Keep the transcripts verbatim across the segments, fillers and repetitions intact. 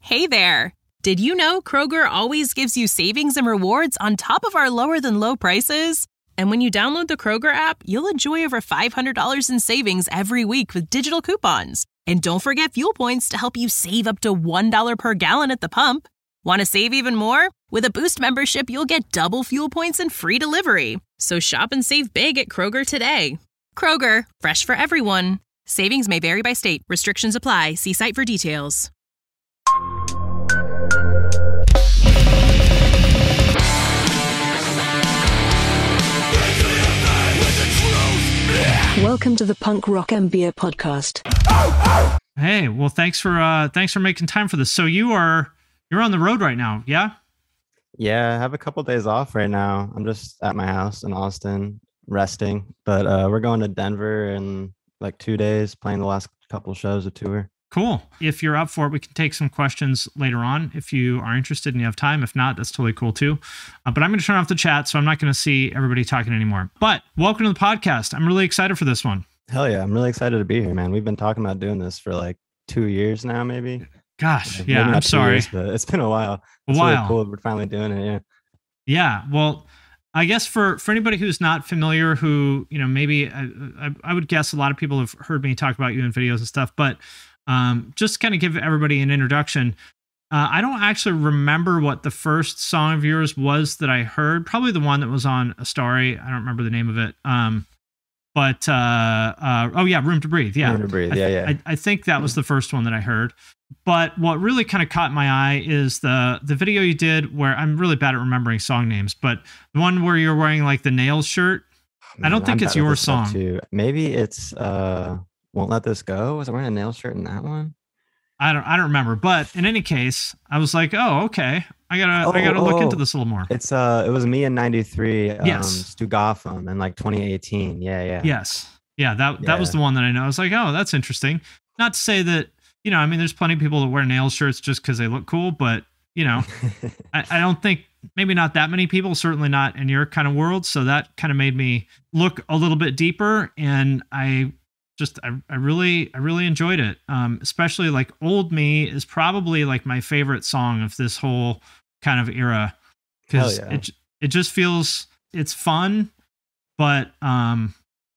Hey there! Did you know Kroger always gives you savings and rewards on top of our lower than low prices? And when you download the Kroger app, you'll enjoy over five hundred dollars in savings every week with digital coupons. And don't forget fuel points to help you save up to one dollar per gallon at the pump. Want to save even more? With a Boost membership, you'll get double fuel points and free delivery. So shop and save big at Kroger today. Kroger, fresh for everyone. Savings may vary by state. Restrictions apply. See site for details. Welcome to the Punk Rock M B A podcast. Hey, well, thanks for uh, thanks for making time for this. So you are you're on the road right now, yeah? Yeah, I have a couple days off right now. I'm just at my house in Austin, resting. But uh, we're going to Denver in like two days, playing the last couple shows of tour. Cool. If you're up for it, we can take some questions later on if you are interested and you have time. If not, that's totally cool too. Uh, but I'm going to turn off the chat, so I'm not going to see everybody talking anymore. But welcome to the podcast. I'm really excited for this one. Hell yeah. I'm really excited to be here, man. We've been talking about doing this for like two years now, maybe. Gosh, maybe yeah, I'm sorry. Years, but it's been a while. A it's while. Really cool. We're finally doing it, yeah. Yeah, well, I guess for, for anybody who's not familiar, who, you know, maybe I, I, I would guess a lot of people have heard me talk about you in videos and stuff, but um, just kind of give everybody an introduction. Uh, I don't actually remember what the first song of yours was that I heard. Probably the one that was on A Starry. I don't remember the name of it. Um, but, uh, uh, oh yeah, Room to Breathe. Yeah. Room to Breathe. I, yeah, yeah. I, I think that was the first one that I heard. But what really kind of caught my eye is the the video you did where I'm really bad at remembering song names, but the one where you're wearing like the Nails shirt. Man, I don't think I'm it's bad at your this stuff, song. too. Maybe it's uh, Won't Let This Go. Was I wearing a nail shirt in that one? I don't I don't remember. But in any case, I was like, oh, okay. I gotta Oh, I gotta look oh. into this a little more. It's uh, it was me in ninety-three. Um, Yes. Stu Gotham in like twenty eighteen. Yeah, yeah. Yes. Yeah, that that was Yeah. the one that I know. I was like, oh, that's interesting. Not to say that, you know, I mean, there's plenty of people that wear nail shirts just because they look cool, but, you know, I, I don't think, maybe not that many people, certainly not in your kind of world. So that kind of made me look a little bit deeper. And I just, I, I really, I really enjoyed it. Um, especially like Old Me is probably like my favorite song of this whole kind of era. Because Hell yeah. it, it just feels, it's fun, but, um,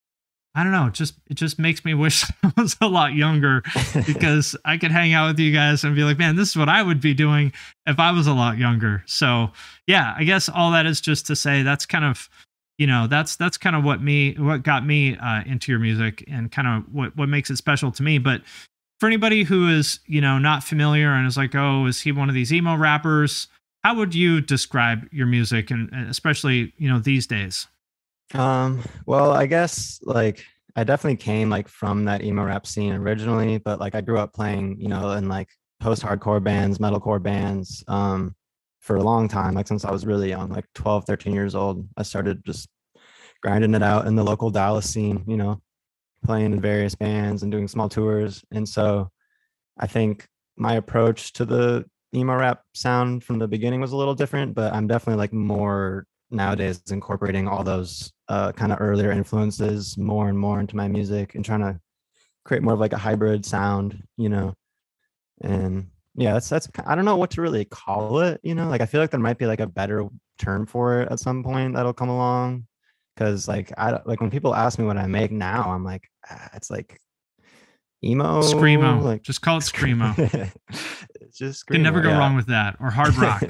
I don't know. It just it just makes me wish I was a lot younger because I could hang out with you guys and be like, man, this is what I would be doing if I was a lot younger. So yeah, I guess all that is just to say that's kind of, you know, that's that's kind of what me what got me uh, into your music and kind of what what makes it special to me. But for anybody who is, you know, not familiar and is like, oh, is he one of these emo rappers? How would you describe your music and and especially, you know, these days? Um, well, I guess like I definitely came like from that emo rap scene originally, but like I grew up playing, you know, in like post-hardcore bands, metalcore bands, um, for a long time, like since I was really young, like twelve, thirteen years old. I started just grinding it out in the local Dallas scene, you know, playing in various bands and doing small tours. And so I think my approach to the emo rap sound from the beginning was a little different, but I'm definitely like more nowadays incorporating all those uh, kind of earlier influences more and more into my music and trying to create more of like a hybrid sound, you know. And yeah, that's that's I don't know what to really call it, you know. Like I feel like there might be like a better term for it at some point that'll come along, because like I like when people ask me what I make now, I'm like ah, it's like emo, Screamo. like Just call it Screamo. It's just Can never screamo, go yeah. wrong with that. Or hard rock.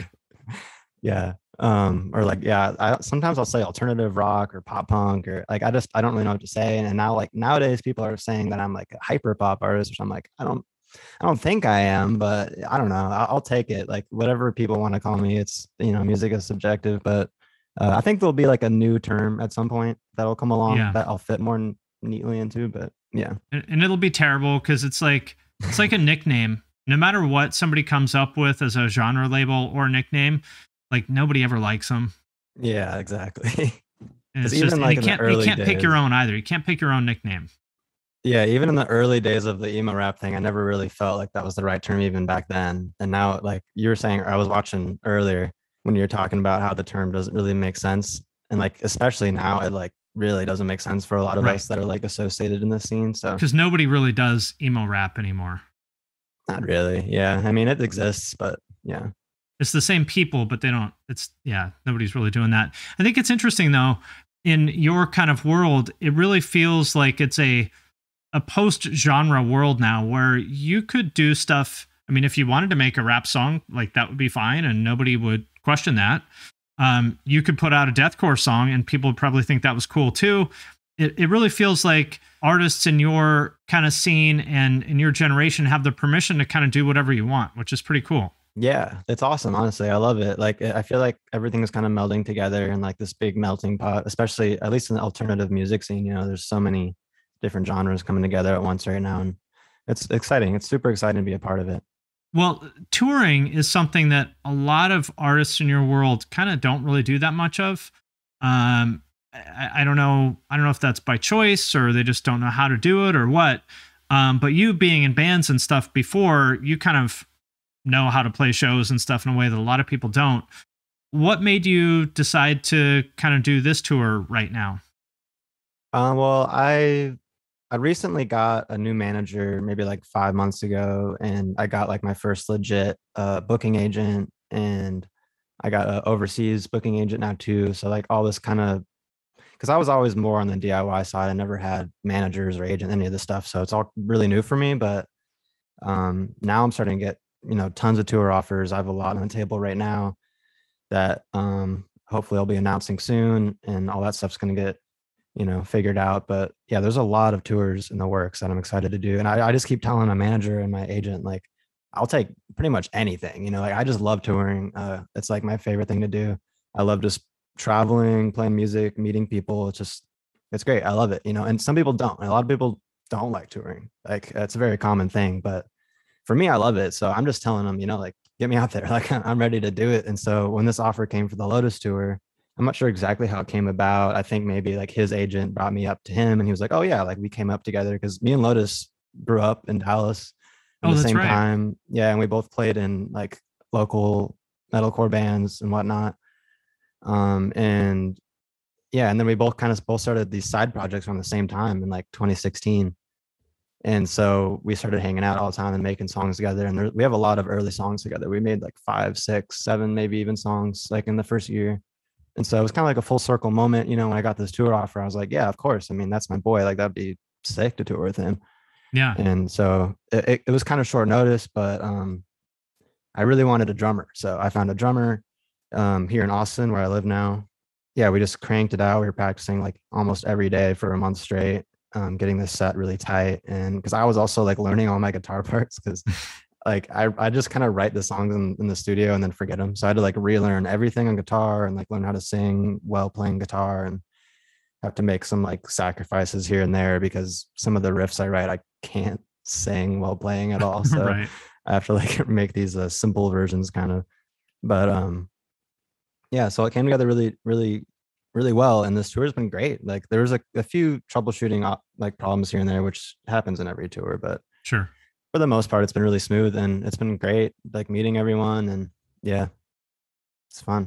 Yeah. Um, or like, yeah, I sometimes I'll say alternative rock or pop punk, or like I just I don't really know what to say. And, and now like nowadays people are saying that I'm like a hyper pop artist, which I'm like, I don't I don't think I am, but I don't know. I'll, I'll take it. Like whatever people want to call me. It's, you know, music is subjective, but uh, I think there'll be like a new term at some point that'll come along Yeah. that I'll fit more n- neatly into. But yeah. and, and it'll be terrible because it's like it's like a nickname. No matter what somebody comes up with as a genre label or nickname, like nobody ever likes them. Yeah, exactly. And it's 'Cause even, just and like, you in the can't you early can't pick your days- own either. You can't pick your own nickname. Yeah, even in the early days of the emo rap thing, I never really felt like that was the right term even back then. And now, like you were saying, I was watching earlier when you were talking about how the term doesn't really make sense. And like, especially now, it like really doesn't make sense for a lot of Right. us that are like associated in this scene. So Because nobody really does emo rap anymore. Not really. Yeah. I mean, it exists, but yeah. It's the same people, but they don't, it's, yeah, nobody's really doing that. I think it's interesting though, in your kind of world, it really feels like it's a, a post genre world now where you could do stuff. I mean, if you wanted to make a rap song, like that would be fine and nobody would question that. Um, you could put out a deathcore song and people would probably think that was cool too. It, it really feels like artists in your kind of scene and in your generation have the permission to kind of do whatever you want, which is pretty cool. Yeah, it's awesome. Honestly, I love it. Like, I feel like everything is kind of melding together in like this big melting pot, especially at least in the alternative music scene. You know, there's so many different genres coming together at once right now. And it's exciting. It's super exciting to be a part of it. Well, touring is something that a lot of artists in your world kind of don't really do that much of. Um, I, I don't know. I don't know if that's by choice or they just don't know how to do it or what. Um, but you being in bands and stuff before, you kind of know how to play shows and stuff in a way that a lot of people don't. What made you decide to kind of do this tour right now? Um, well, I I recently got a new manager maybe like five months ago, and I got like my first legit uh, booking agent, and I got an overseas booking agent now too. So like all this kind of, because I was always more on the D I Y side. I never had managers or agent, any of this stuff. So it's all really new for me. But um, now I'm starting to get, you know, tons of tour offers. I have a lot on the table right now that um, hopefully I'll be announcing soon, and all that stuff's going to get, you know, figured out. But yeah, there's a lot of tours in the works that I'm excited to do. And I, I just keep telling my manager and my agent, like, I'll take pretty much anything, you know, like I just love touring. Uh, it's like my favorite thing to do. I love just traveling, playing music, meeting people. It's just, it's great. I love it, you know, and some people don't. A lot of people don't like touring. Like, it's a very common thing, but for me, I love it. So I'm just telling them, you know, like, get me out there. Like, I'm ready to do it. And so when this offer came for the Lotus tour, I'm not sure exactly how it came about. I think maybe like his agent brought me up to him and he was like, oh yeah, like we came up together because me and Lotus grew up in Dallas at Oh, the that's same right. time. Yeah. And we both played in like local metalcore bands and whatnot. Um, and yeah, and then we both kind of both started these side projects around the same time in like twenty sixteen. And so we started hanging out all the time and making songs together. And there, we have a lot of early songs together. We made like five, six, seven, maybe even songs like in the first year. And so it was kind of like a full circle moment. You know, when I got this tour offer, I was like, yeah, of course. I mean, that's my boy. Like, that'd be sick to tour with him. Yeah. And so it, it, it was kind of short notice, but um, I really wanted a drummer. So I found a drummer um, here in Austin where I live now. Yeah, we just cranked it out. We were practicing like almost every day for a month straight, um, getting this set really tight. And because I was also like learning all my guitar parts because like I, I just kind of write the songs in, in the studio and then forget them. So I had to like relearn everything on guitar and like learn how to sing while playing guitar, and have to make some like sacrifices here and there because some of the riffs I write, I can't sing while playing at all. So Right. I have to like make these uh, simple versions kind of, but um, yeah, so it came together really, really, really well. And this tour has been great. Like there was a, a few troubleshooting op- like problems here and there, which happens in every tour, but Sure. for the most part, it's been really smooth and it's been great, like meeting everyone, and yeah, it's fun.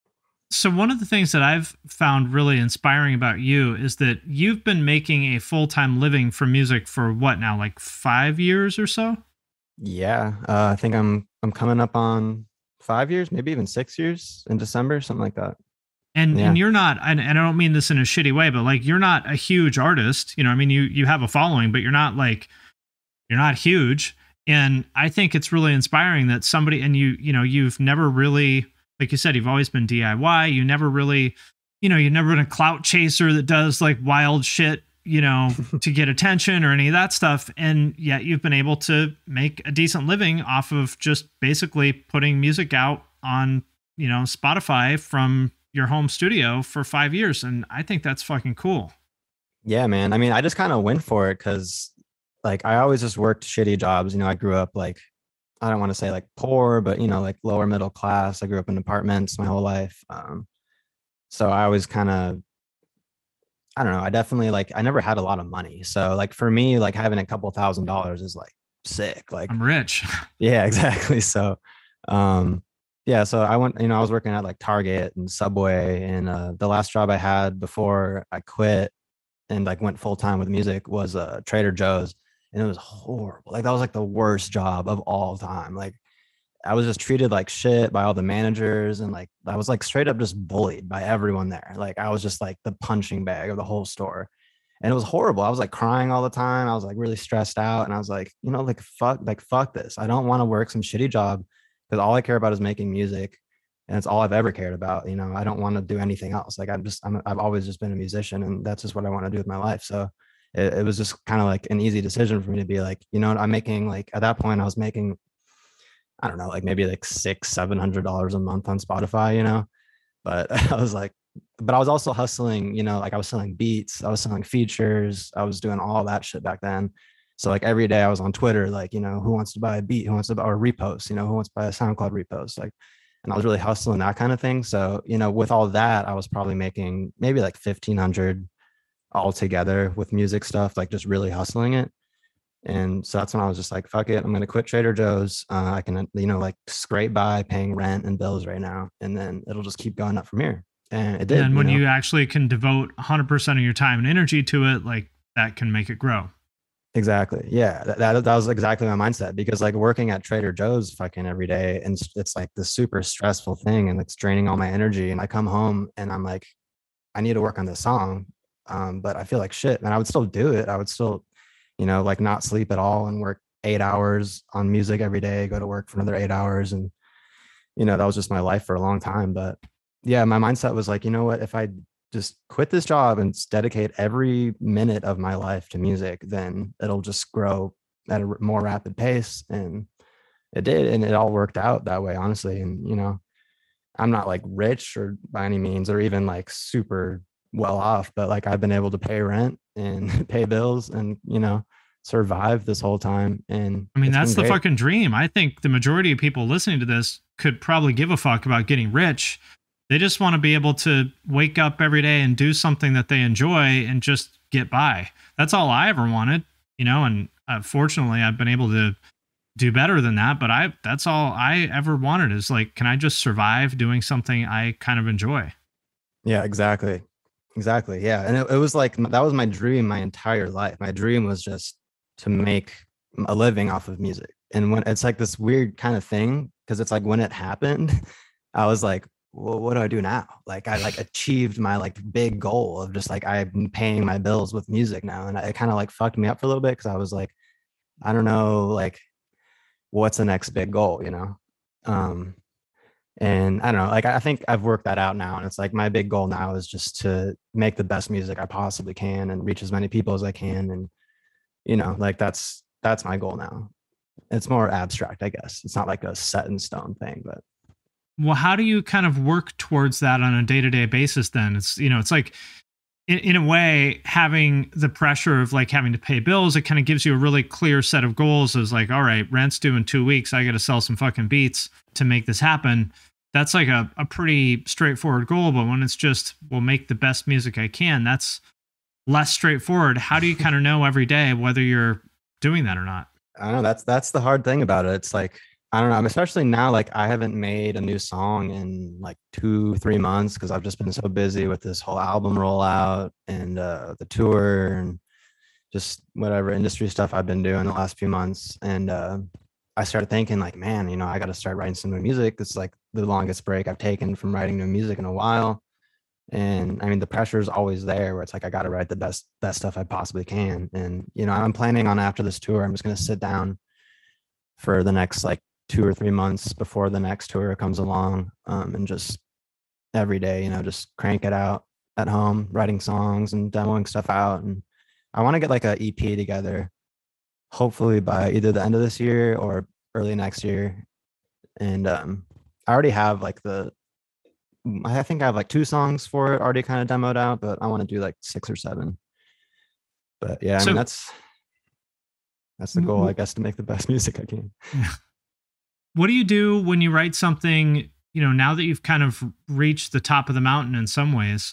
So one of the things that I've found really inspiring about you is that you've been making a full-time living from music for what now, like five years or so? Yeah, uh, I think I'm I'm coming up on five years, maybe even six years in December, something like that. And Yeah. and you're not, and, and I don't mean this in a shitty way, but like you're not a huge artist. You know, I mean, you you have a following, but you're not like you're not huge. And I think it's really inspiring that somebody, and you, you know, you've never really, like you said, you've always been D I Y. You never really, you know, you've never been a clout chaser that does like wild shit, you know, to get attention or any of that stuff. And yet you've been able to make a decent living off of just basically putting music out on, you know, Spotify from your home studio for five years. And I think that's fucking cool. Yeah, man. I mean, I just kind of went for it because like I always just worked shitty jobs. You know, I grew up like, I don't want to say like poor, but you know, like lower middle class. I grew up in apartments my whole life. Um, so I was kind of, I don't know. I definitely like, I never had a lot of money. So like for me, like having a couple thousand dollars is like sick. Like, I'm rich. yeah, exactly. So, um, yeah, so I went, you know, I was working at like Target and Subway, and uh, the last job I had before I quit and like went full time with music was uh, Trader Joe's. and it was horrible. Like that was like the worst job of all time. Like I was just treated like shit by all the managers, and like I was like straight up just bullied by everyone there. Like I was just like the punching bag of the whole store. And it was horrible. I was like crying all the time. I was like really stressed out. And I was like, you know, like fuck, like fuck this. I don't want to work some shitty job because all I care about is making music. And it's all I've ever cared about. You know, I don't want to do anything else. Like I'm just, I'm, I've always just been a musician, and that's just what I want to do with my life. So it, it was just kind of like an easy decision for me to be like, you know what, I'm making like, at that point I was making, I don't know, like maybe like six, seven hundred dollars a month on Spotify, you know, but I was like, but I was also hustling, you know, like I was selling beats, I was selling features, I was doing all that shit back then. So like every day I was on Twitter, like, you know, who wants to buy a beat, who wants to buy or repost, you know, who wants to buy a SoundCloud repost, like, and I was really hustling that kind of thing. So, you know, with all that, I was probably making maybe like fifteen hundred all together with music stuff, like just really hustling it. And so that's when I was just like, fuck it, I'm going to quit Trader Joe's. Uh, I can, you know, like scrape by paying rent and bills right now. And then it'll just keep going up from here. And it did. And when you know? you actually can devote one hundred percent of your time and energy to it, like that can make it grow. Exactly. Yeah. That, that, that was exactly my mindset, because like working at Trader Joe's fucking every day, and it's, it's like this super stressful thing, and it's draining all my energy. And I come home and I'm like, I need to work on this song. Um, but I feel like shit. And I would still do it. I would still, you know, like not sleep at all and work eight hours on music every day, go to work for another eight hours. And, you know, that was just my life for a long time. But yeah, my mindset was like, you know what, if I just quit this job and dedicate every minute of my life to music, then it'll just grow at a more rapid pace. And it did. And it all worked out that way, honestly. And, you know, I'm not like rich or by any means, or even like super well off, but like I've been able to pay rent and pay bills and, you know, survive this whole time. And I mean, that's the great. fucking dream. I think the majority of people listening to this could probably give a fuck about getting rich. They just want to be able to wake up every day and do something that they enjoy and just get by. That's all I ever wanted, you know, and uh, fortunately I've been able to do better than that. But I, that's all I ever wanted, is like, can I just survive doing something I kind of enjoy? Yeah, exactly. Exactly. Yeah. And it, it was like, that was my dream my entire life. My dream was just to make a living off of music. And when it's like this weird kind of thing, because it's like when it happened, I was like, well, what do I do now? Like I like achieved my like big goal of just like, I'm paying my bills with music now. And it kind of like fucked me up for a little bit, because I was like, I don't know, like what's the next big goal, you know? Um, And I don't know, like, I think I've worked that out now. And it's like, my big goal now is just to make the best music I possibly can and reach as many people as I can. And, you know, like that's, that's my goal now. It's more abstract, I guess. It's not like a set in stone thing, but. Well, how do you kind of work towards that on a day-to-day basis then? It's, you know, it's like, in, in a way, having the pressure of like having to pay bills, it kind of gives you a really clear set of goals. Is like, all right, rent's due in two weeks. I got to sell some fucking beats to make this happen. That's like a, a pretty straightforward goal. But when it's just, we'll make the best music I can, that's less straightforward. How do you kind of know every day whether you're doing that or not? I don't know. That's, that's the hard thing about it. It's like, I don't know. I'm especially now, like I haven't made a new song in like two, three months because I've just been so busy with this whole album rollout and uh, the tour and just whatever industry stuff I've been doing the last few months. And uh, I started thinking like, man, you know, I got to start writing some new music. It's like the longest break I've taken from writing new music in a while. And I mean, the pressure is always there where it's like, I got to write the best, best stuff I possibly can. And, you know, I'm planning on after this tour, I'm just going to sit down for the next like two or three months before the next tour comes along, um, and just every day, you know, just crank it out at home, writing songs and demoing stuff out. And I want to get like a E P together, hopefully by either the end of this year or early next year. And um, I already have like the, I think I have like two songs for it already kind of demoed out, but I want to do like six or seven. But yeah, I so, mean, that's, that's the goal, I guess, to make the best music I can. Yeah. What do you do when you write something, you know, now that you've kind of reached the top of the mountain in some ways,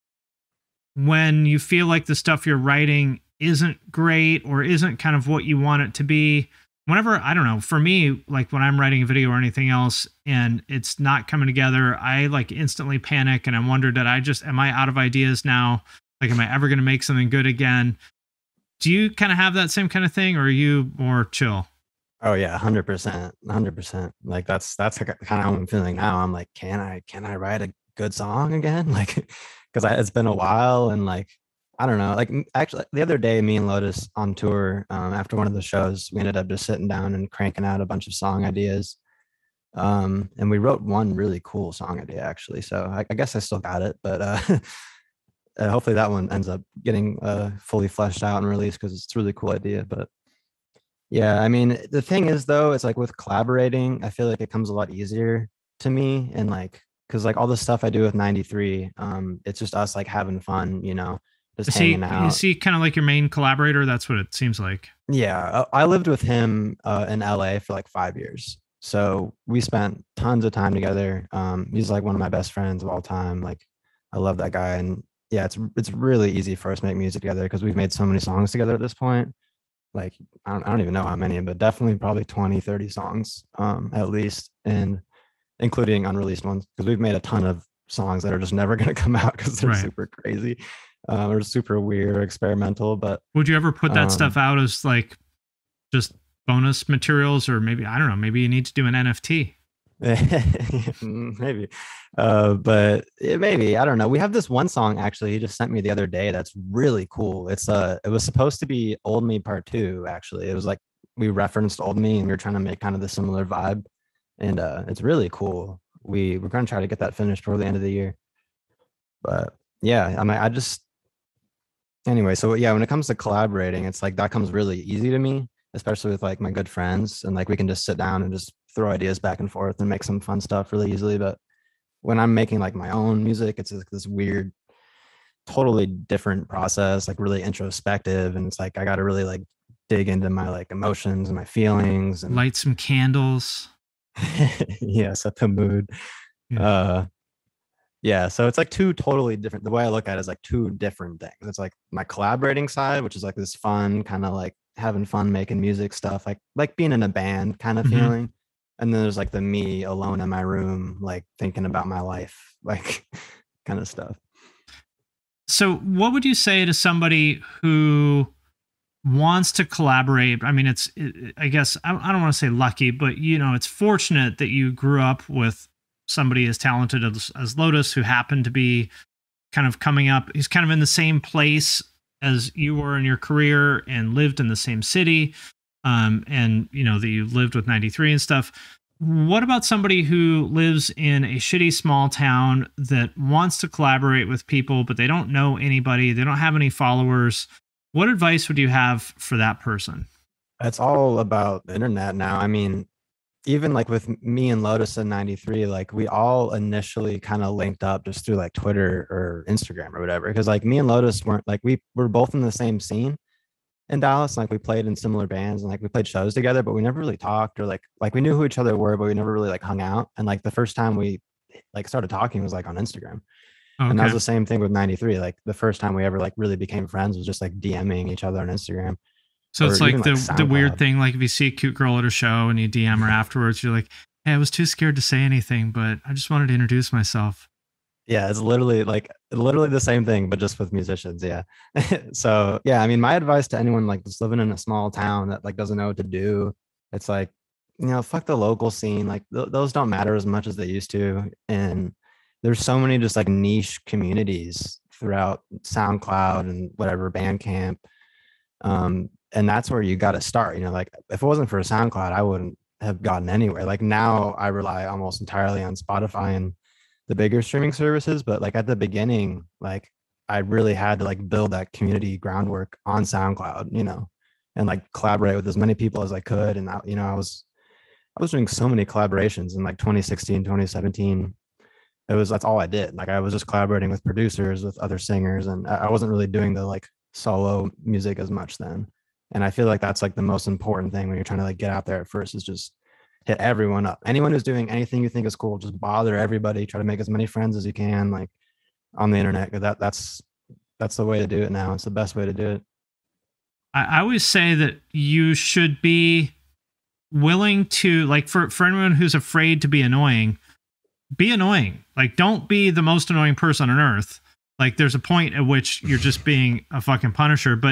when you feel like the stuff you're writing isn't great or isn't kind of what you want it to be? Whenever, I don't know, for me, like when I'm writing a video or anything else and it's not coming together, I like instantly panic and I wonder, did I just, am I out of ideas now? Like, am I ever going to make something good again? do you kind of have that same kind of thing, or are you more chill? Oh yeah, one hundred percent, one hundred percent. Like that's that's kind of how I'm feeling now. I'm like, can I can I write a good song again? Like, because it's been a while, and like, I don't know. Like actually, the other day, me and Lotus on tour, um, after one of the shows, we ended up just sitting down and cranking out a bunch of song ideas. Um, and we wrote one really cool song idea actually. So I, I guess I still got it, but uh, uh, hopefully that one ends up getting uh, fully fleshed out and released because it's a really cool idea. But yeah, I mean, the thing is though, it's like with collaborating, I feel like it comes a lot easier to me, and like because like all the stuff I do with ninety-three, um, it's just us like having fun, you know, just Is he, hanging out. is he kind of like your main collaborator? That's what it seems like. Yeah, I I lived with him uh, in L A for like five years. So we spent tons of time together. Um, he's like one of my best friends of all time. Like I love that guy. And yeah, it's it's really easy for us to make music together because we've made so many songs together at this point. Like I don't, I don't even know how many, but definitely probably twenty, thirty songs um, at least, and including unreleased ones because we've made a ton of songs that are just never going to come out because they're Right. super crazy uh, or super weird or experimental. But Would you ever put that Um, stuff out as like just bonus materials, or maybe, I don't know, maybe you need to do an N F T? maybe uh but it, maybe I don't know. We have this one song actually he just sent me the other day that's really cool. It's uh it was supposed to be Old Me Part Two. Actually, it was like we referenced Old Me and we were trying to make kind of the similar vibe, and uh it's really cool. We we're going to try to get that finished before the end of the year. But yeah, I mean, I just anyway, so yeah, when it comes to collaborating, it's like that comes really easy to me, especially with like my good friends, and like we can just sit down and just throw ideas back and forth and make some fun stuff really easily. But when I'm making like my own music, it's like this weird, totally different process, like really introspective, and it's like I got to really like dig into my like emotions and my feelings and Light some candles. yeah, set the mood. Yeah. Uh yeah, so it's like two totally different. The way I look at it is like two different things. It's like my collaborating side, which is like this fun kind of like having fun making music stuff, like like being in a band kind of Mhm. feeling. And then there's like the me alone in my room, like thinking about my life, like kind of stuff. So what would you say to somebody who wants to collaborate? I mean, it's, it, I guess, I, I don't want to say lucky, but you know, it's fortunate that you grew up with somebody as talented as, as Lotus, who happened to be kind of coming up. He's kind of in the same place as you were in your career and lived in the same city. Um, and you know, that you lived with ninety-three and stuff. What about somebody who lives in a shitty small town that wants to collaborate with people, but they don't know anybody, they don't have any followers? What advice would you have for that person? It's all about the internet now. I mean, even like with me and Lotus in ninety-three, like we all initially kind of linked up just through like Twitter or Instagram or whatever. Cause like me and Lotus weren't like, we were both in the same scene in Dallas. Like we played in similar bands and like we played shows together, but we never really talked or like, like we knew who each other were, but we never really like hung out. And like the first time we like started talking was like on Instagram. Okay. And that was the same thing with ninety-three. Like the first time we ever like really became friends was just like DMing each other on Instagram. So it's or like even, the, like, the weird SoundCloud. thing, like if you see a cute girl at a show and you D M her afterwards, you're like, hey, I was too scared to say anything, but I just wanted to introduce myself. Yeah, it's literally like literally the same thing, but just with musicians. Yeah. So yeah, I mean, my advice to anyone like just living in a small town that like doesn't know what to do, it's like, you know, fuck the local scene. Like th- those don't matter as much as they used to. And there's so many just like niche communities throughout SoundCloud and whatever, Bandcamp. Um, and that's where you got to start. You know, like if it wasn't for SoundCloud, I wouldn't have gotten anywhere. Like now I rely almost entirely on Spotify and the bigger streaming services, but like at the beginning, like I really had to like build that community groundwork on SoundCloud, you know, and like collaborate with as many people as I could. And I, you know, I was, I was doing so many collaborations in like twenty sixteen, twenty seventeen. It was, that's all I did. Like I was just collaborating with producers, with other singers, and I wasn't really doing the like solo music as much then. And I feel like that's like the most important thing when you're trying to like get out there at first, is just hit everyone up. Anyone who's doing anything you think is cool, just bother everybody. Try to make as many friends as you can, like on the internet. Cause that that's that's the way to do it now. It's the best way to do it. I, I always say that you should be willing to, like, for, for anyone who's afraid to be annoying, be annoying. Like, don't be the most annoying person on earth. Like, there's a point at which you're just being a fucking punisher. But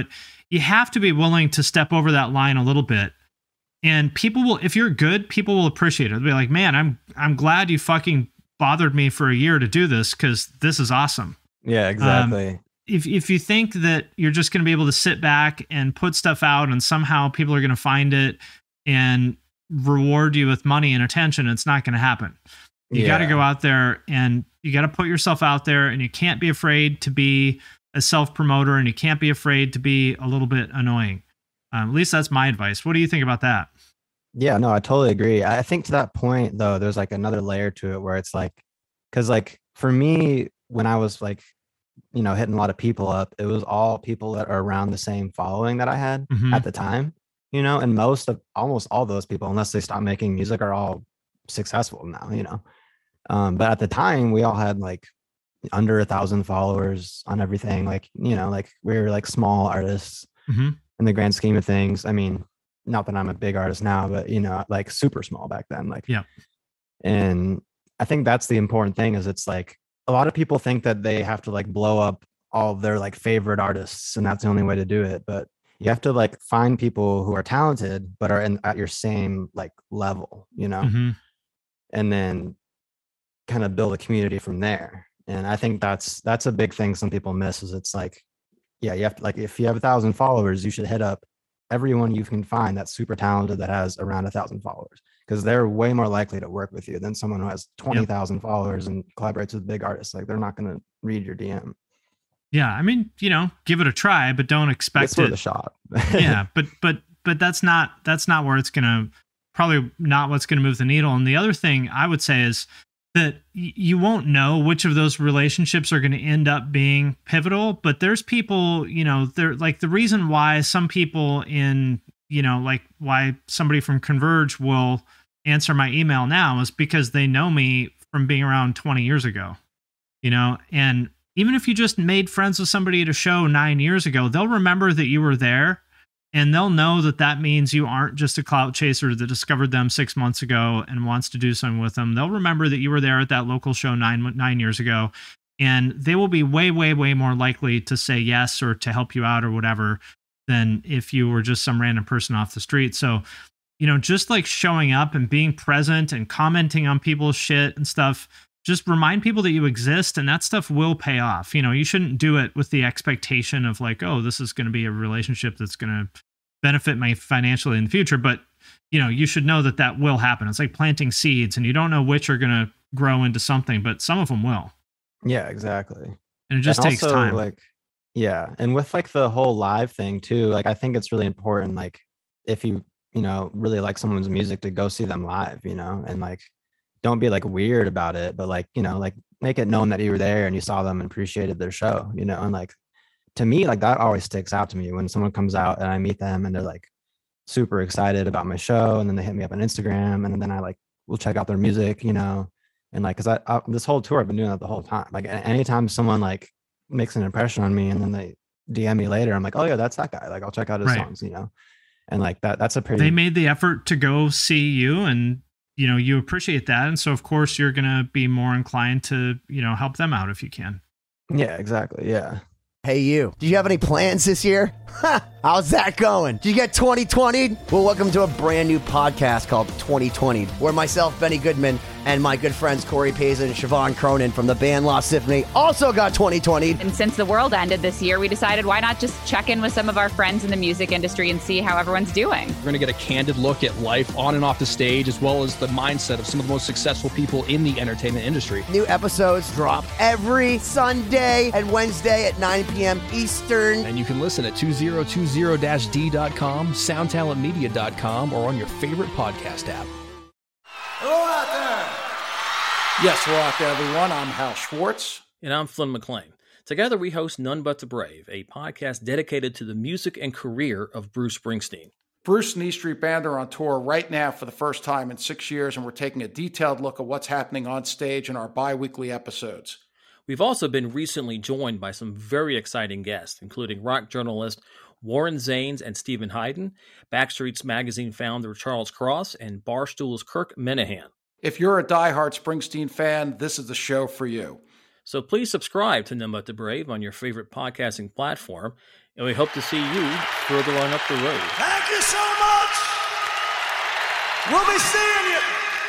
you have to be willing to step over that line a little bit. And people will, if you're good, people will appreciate it. They'll be like, man, I'm, I'm glad you fucking bothered me for a year to do this, because this is awesome. Yeah, exactly. Um, if, if you think that you're just going to be able to sit back and put stuff out and somehow people are going to find it and reward you with money and attention, it's not going to happen. You Yeah. got to go out there and you got to put yourself out there, and you can't be afraid to be a self-promoter, and you can't be afraid to be a little bit annoying. Um, at least that's my advice. What do you think about that? Yeah, no, I totally agree. I think to that point though, there's like another layer to it where it's like, because like for me, when I was like, you know, hitting a lot of people up, it was all people that are around the same following that I had Mhm. at the time, you know, and most of almost all those people, unless they stop making music, are all successful now, you know. Um, but at the time, we all had like under a thousand followers on everything. Like, you know, like we were like small artists Mm-hmm. in the grand scheme of things. I mean, not that I'm a big artist now, but you know, like super small back then. Like, Yeah. And I think that's the important thing is it's like a lot of people think that they have to like blow up all of their like favorite artists and that's the only way to do it. But you have to like find people who are talented, but are in at your same like level, you know, Mm-hmm. and then kind of build a community from there. And I think that's, that's a big thing some people miss is it's like, yeah, you have to like, if you have a thousand followers, you should hit up everyone you can find that's super talented that has around a thousand followers, because they're way more likely to work with you than someone who has twenty thousand yep. followers and collaborates with big artists. Like they're not going to read your D M. Yeah. I mean, you know, give it a try, but don't expect it's worth it. a shot. yeah. But, but, but that's not, that's not where it's going to, probably not what's going to move the needle. And the other thing I would say is that y- you won't know which of those relationships are going to end up being pivotal, but there's people, you know, they're like the reason why some people in, you know, like why somebody from Converge will answer my email now is because they know me from being around twenty years ago, you know, and even if you just made friends with somebody at a show nine years ago, they'll remember that you were there. And they'll know that that means you aren't just a clout chaser that discovered them six months ago and wants to do something with them. They'll remember that you were there at that local show nine nine years ago, and they will be way, way, way more likely to say yes or to help you out or whatever than if you were just some random person off the street. So, you know, just like showing up and being present and commenting on people's shit and stuff, just remind people that you exist, and that stuff will pay off. You know, you shouldn't do it with the expectation of like, oh, this is going to be a relationship that's going to benefit me financially in the future. But, you know, you should know that that will happen. It's like planting seeds, and you don't know which are going to grow into something, but some of them will. Yeah, exactly. And it just and takes also, time. Like, yeah. And with like the whole live thing too, like I think it's really important, like if you, you know, really like someone's music, to go see them live, you know, and like, don't be like weird about it, but like, you know, like make it known that you were there and you saw them and appreciated their show, you know, and like, to me, like that always sticks out to me when someone comes out and I meet them and they're like super excited about my show. And then they hit me up on Instagram, and then I like, will check out their music, you know, and like, cause I, I this whole tour, I've been doing that the whole time. Like anytime someone like makes an impression on me and then they D M me later, I'm like, oh yeah, that's that guy. Like I'll check out his Right. songs, you know, and like that, that's a pretty, They made the effort to go see you, and, you know, you appreciate that. And so of course you're going to be more inclined to, you know, help them out if you can. yeah, exactly. Yeah. Hey, you. Do you have any plans this year? Ha! How's that going? Did you get twenty twenty? Well, welcome to a brand new podcast called twenty twenty, where myself, Benny Goodman, and my good friends Corey Payson and Siobhan Cronin from the band Lost Symphony also got twenty twenty. And since the world ended this year, we decided why not just check in with some of our friends in the music industry and see how everyone's doing. We're going to get a candid look at life on and off the stage, as well as the mindset of some of the most successful people in the entertainment industry. New episodes drop every Sunday and Wednesday at nine p.m. Eastern. And you can listen at two thousand twenty D dot com, sound talent media dot com, or on your favorite podcast app. Hello out there. Yes, hello out there, everyone. I'm Hal Schwartz. And I'm Flynn McLean. Together we host None But the Brave, a podcast dedicated to the music and career of Bruce Springsteen. Bruce and E Street Band are on tour right now for the first time in six years, and we're taking a detailed look at what's happening on stage in our bi-weekly episodes. We've also been recently joined by some very exciting guests, including rock journalist Warren Zanes and Stephen Hayden, Backstreet's Magazine founder Charles Cross, and Barstool's Kirk Minahan. If you're a diehard Springsteen fan, this is the show for you. So please subscribe to None But the Brave on your favorite podcasting platform, and we hope to see you further on up the road. Thank you so much. We'll be seeing you.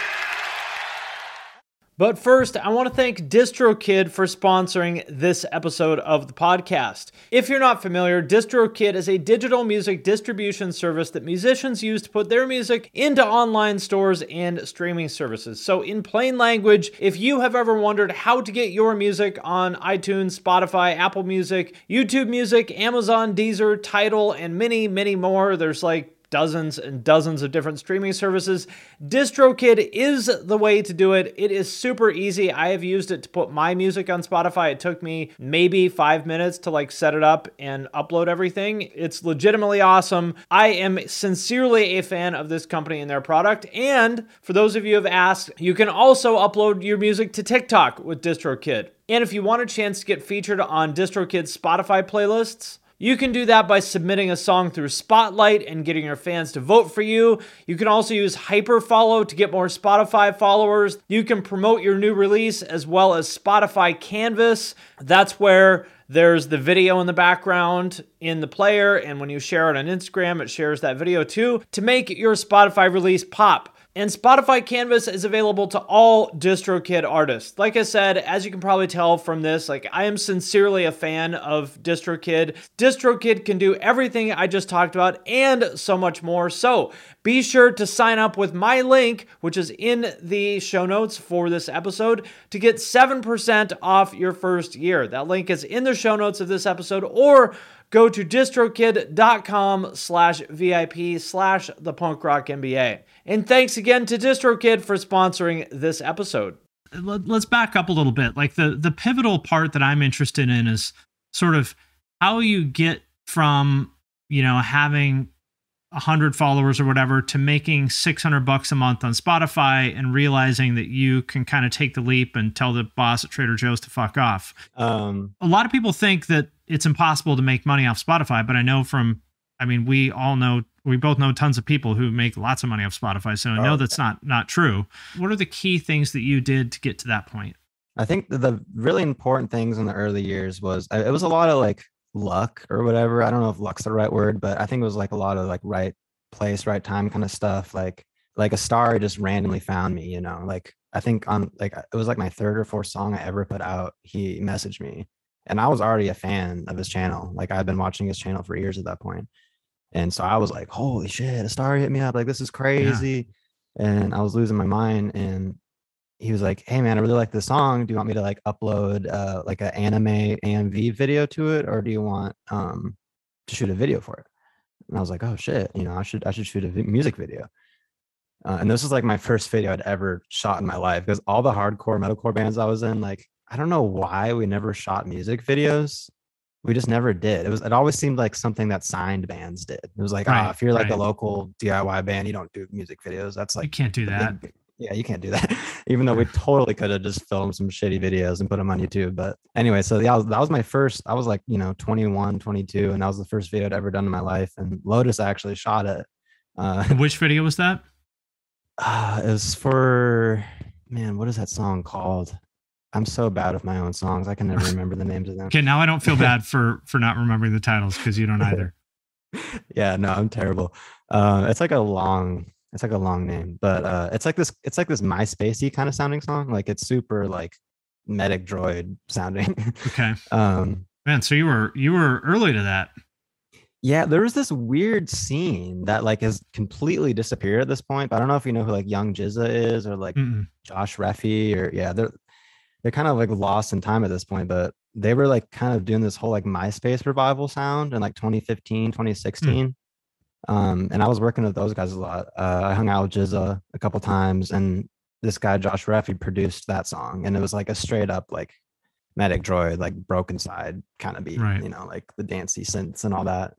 But first, I want to thank DistroKid for sponsoring this episode of the podcast. If you're not familiar, DistroKid is a digital music distribution service that musicians use to put their music into online stores and streaming services. So in plain language, if you have ever wondered how to get your music on iTunes, Spotify, Apple Music, YouTube Music, Amazon, Deezer, Tidal, and many, many more, there's like dozens and dozens of different streaming services, DistroKid is the way to do it. It is super easy. I have used it to put my music on Spotify. It took me maybe five minutes to like set it up and upload everything. It's legitimately awesome. I am sincerely a fan of this company and their product. And for those of you who have asked, you can also upload your music to TikTok with DistroKid. And if you want a chance to get featured on DistroKid's Spotify playlists, you can do that by submitting a song through Spotlight and getting your fans to vote for you. You can also use Hyperfollow to get more Spotify followers. You can promote your new release as well as Spotify Canvas. That's where there's the video in the background in the player, and when you share it on Instagram, it shares that video too to make your Spotify release pop. And Spotify Canvas is available to all DistroKid artists. Like I said, as you can probably tell from this, like I am sincerely a fan of DistroKid. DistroKid can do everything I just talked about and so much more. So be sure to sign up with my link, which is in the show notes for this episode, to get seven percent off your first year. That link is in the show notes of this episode, or go to distrokid.com slash VIP slash the punk rock MBA. And thanks again to DistroKid for sponsoring this episode. Let's back up a little bit. Like the, the pivotal part that I'm interested in is sort of how you get from, you know, having a hundred followers or whatever to making six hundred bucks a month on Spotify and realizing that you can kind of take the leap and tell the boss at Trader Joe's to fuck off. Um, a lot of people think that it's impossible to make money off Spotify, but I know from, I mean, we all know, we both know tons of people who make lots of money off Spotify. So I know oh, that's not, not true. What are the key things that you did to get to that point? I think the really important things in the early years was, it was a lot of like luck or whatever. I don't know if luck's the right word, but I think it was like a lot of like right place, right time kind of stuff. Like, like a star just randomly found me, you know, like I think on like, it was like my third or fourth song I ever put out. He messaged me and I was already a fan of his channel. Like I've been watching his channel for years at that point. And so I was like, holy shit, a star hit me up. Like, this is crazy. Yeah. And I was losing my mind. And he was like, hey man, I really like this song. Do you want me to like upload uh, like an anime A M V video to it? Or do you want um, to shoot a video for it? And I was like, oh shit, you know, I should, I should shoot a v- music video. Uh, and this was like my first video I'd ever shot in my life, because all the hardcore metalcore bands I was in, like, I don't know why we never shot music videos. We just never did. It was, it always seemed like something that signed bands did. It was like, right, oh, if you're like right. a local D I Y band, you don't do music videos. That's like, you can't do that. Big, yeah, you can't do that. Even though we totally could have just filmed some shitty videos and put them on YouTube. But anyway, so yeah, that was my first, I was like, you know, twenty-one, twenty-two, and that was the first video I'd ever done in my life. And Lotus actually shot it. Uh, Which video was that? Uh, it was for, man, what is that song called? I'm so bad with my own songs. I can never remember the names of them. Okay, now I don't feel bad for for not remembering the titles, because you don't either. Yeah, no, I'm terrible. Uh, it's like a long, it's like a long name, but uh, it's like this, it's like this MySpacey kind of sounding song. Like it's super like Medic Droid sounding. Okay. Um, man, so you were you were early to that. Yeah, there was this weird scene that like has completely disappeared at this point. But I don't know if you know who like Young Jizza is, or like Mm-mm. Josh Reffy, or yeah, they're they're kind of like lost in time at this point. But they were like kind of doing this whole like MySpace revival sound in like twenty fifteen, twenty sixteen. Mm. Um, and I was working with those guys a lot. Uh, I hung out with Jizza a couple times, and this guy Josh Reffy produced that song, and it was like a straight up like Medic Droid, like Broken Side kind of beat, right. You know, like the dancey synths and all that.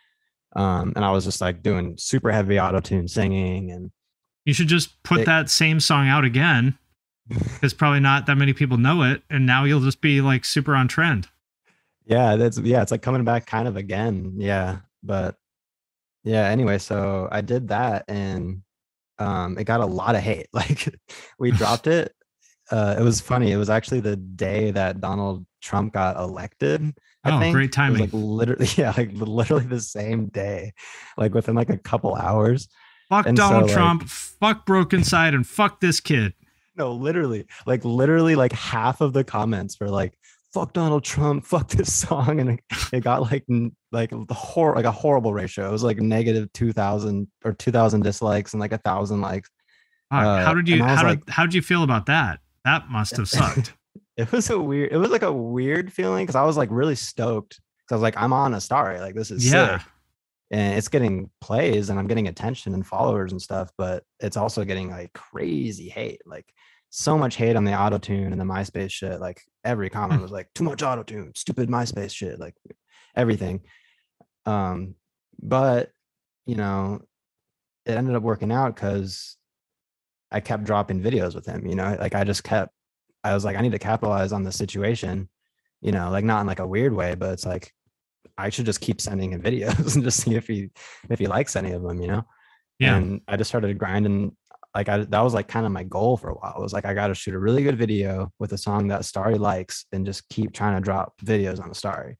Um, and I was just like doing super heavy auto-tune singing. And you should just put it, that same song out again, because probably not that many people know it, and now you'll just be like super on trend. Yeah, that's yeah, it's like coming back kind of again. Yeah, but yeah, anyway, so I did that, and um, it got a lot of hate. Like we dropped it, uh, it was funny. It was actually the day that Donald Trump got elected. I oh, think. great timing! Like literally, yeah, like literally the same day, like within like a couple hours. Fuck and Donald so, Trump. Like, fuck Broken Side, and fuck this kid. No, literally, like literally, like half of the comments were like, "Fuck Donald Trump, fuck this song," and it, it got like like the hor like a horrible ratio. It was like negative two thousand or two thousand dislikes and like a thousand likes. Uh, how did you how like, did how did you feel about that? That must have sucked. It was a weird. It was like a weird feeling because I was like really stoked because I was like, I'm on a story. Like this is yeah. sick. And it's getting plays and I'm getting attention and followers and stuff, but it's also getting like crazy hate, like so much hate on the auto tune and the MySpace shit. Like every comment was like too much auto tune, stupid MySpace shit, like everything. Um, but you know, it ended up working out because I kept dropping videos with him. You know, like I just kept. I was like, I need to capitalize on the situation. You know, like not in like a weird way, but it's like I should just keep sending him videos and just see if he if he likes any of them, you know? Yeah. And I just started grinding. Like I that was like kind of my goal for a while. It was like I got to shoot a really good video with a song that Starry likes and just keep trying to drop videos on the Starry.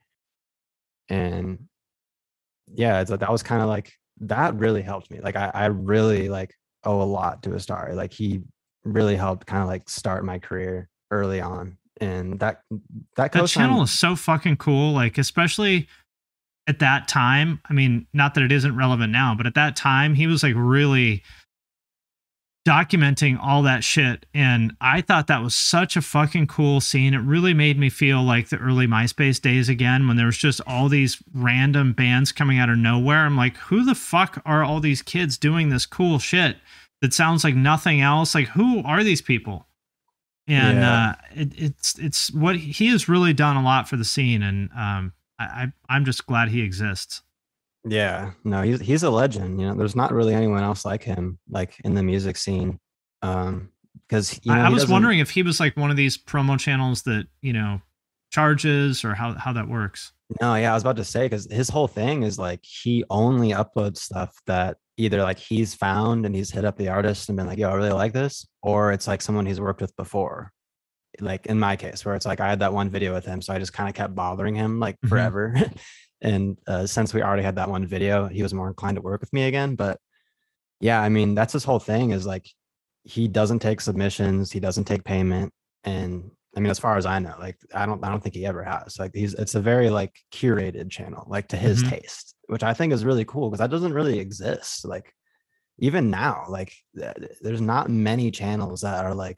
And yeah, it's like that was kind of like that really helped me. Like I, I really like owe a lot to a Starry. Like he really helped kind of like start my career early on. And that that, that channel is so fucking cool, like especially at that time. I mean, not that it isn't relevant now, but at that time he was like really documenting all that shit, and I thought that was such a fucking cool scene. It really made me feel like the early MySpace days again, when there was just all these random bands coming out of nowhere. I'm like, who the fuck are all these kids doing this cool shit that sounds like nothing else? Like, who are these people? And yeah. uh, it, it's it's what he has really done a lot for the scene, and um, I, I I'm just glad he exists. Yeah, no, he's he's a legend. You know, there's not really anyone else like him, like in the music scene. Um, because you know, I, I was wondering if he was like one of these promo channels that you know charges, or how how that works. No, yeah, I was about to say, because his whole thing is like he only uploads stuff that either like he's found and he's hit up the artist and been like, yo, I really like this, or it's like someone he's worked with before. Like in my case, where it's like I had that one video with him, so I just kind of kept bothering him like Mm-hmm. forever. And uh, since we already had that one video, he was more inclined to work with me again. But yeah, I mean, that's his whole thing, is like he doesn't take submissions, he doesn't take payment. And I mean, as far as I know, like I don't I don't think he ever has. Like he's it's a very like curated channel, like to his Mhm. taste, which I think is really cool, because that doesn't really exist. Like even now, like th- there's not many channels that are like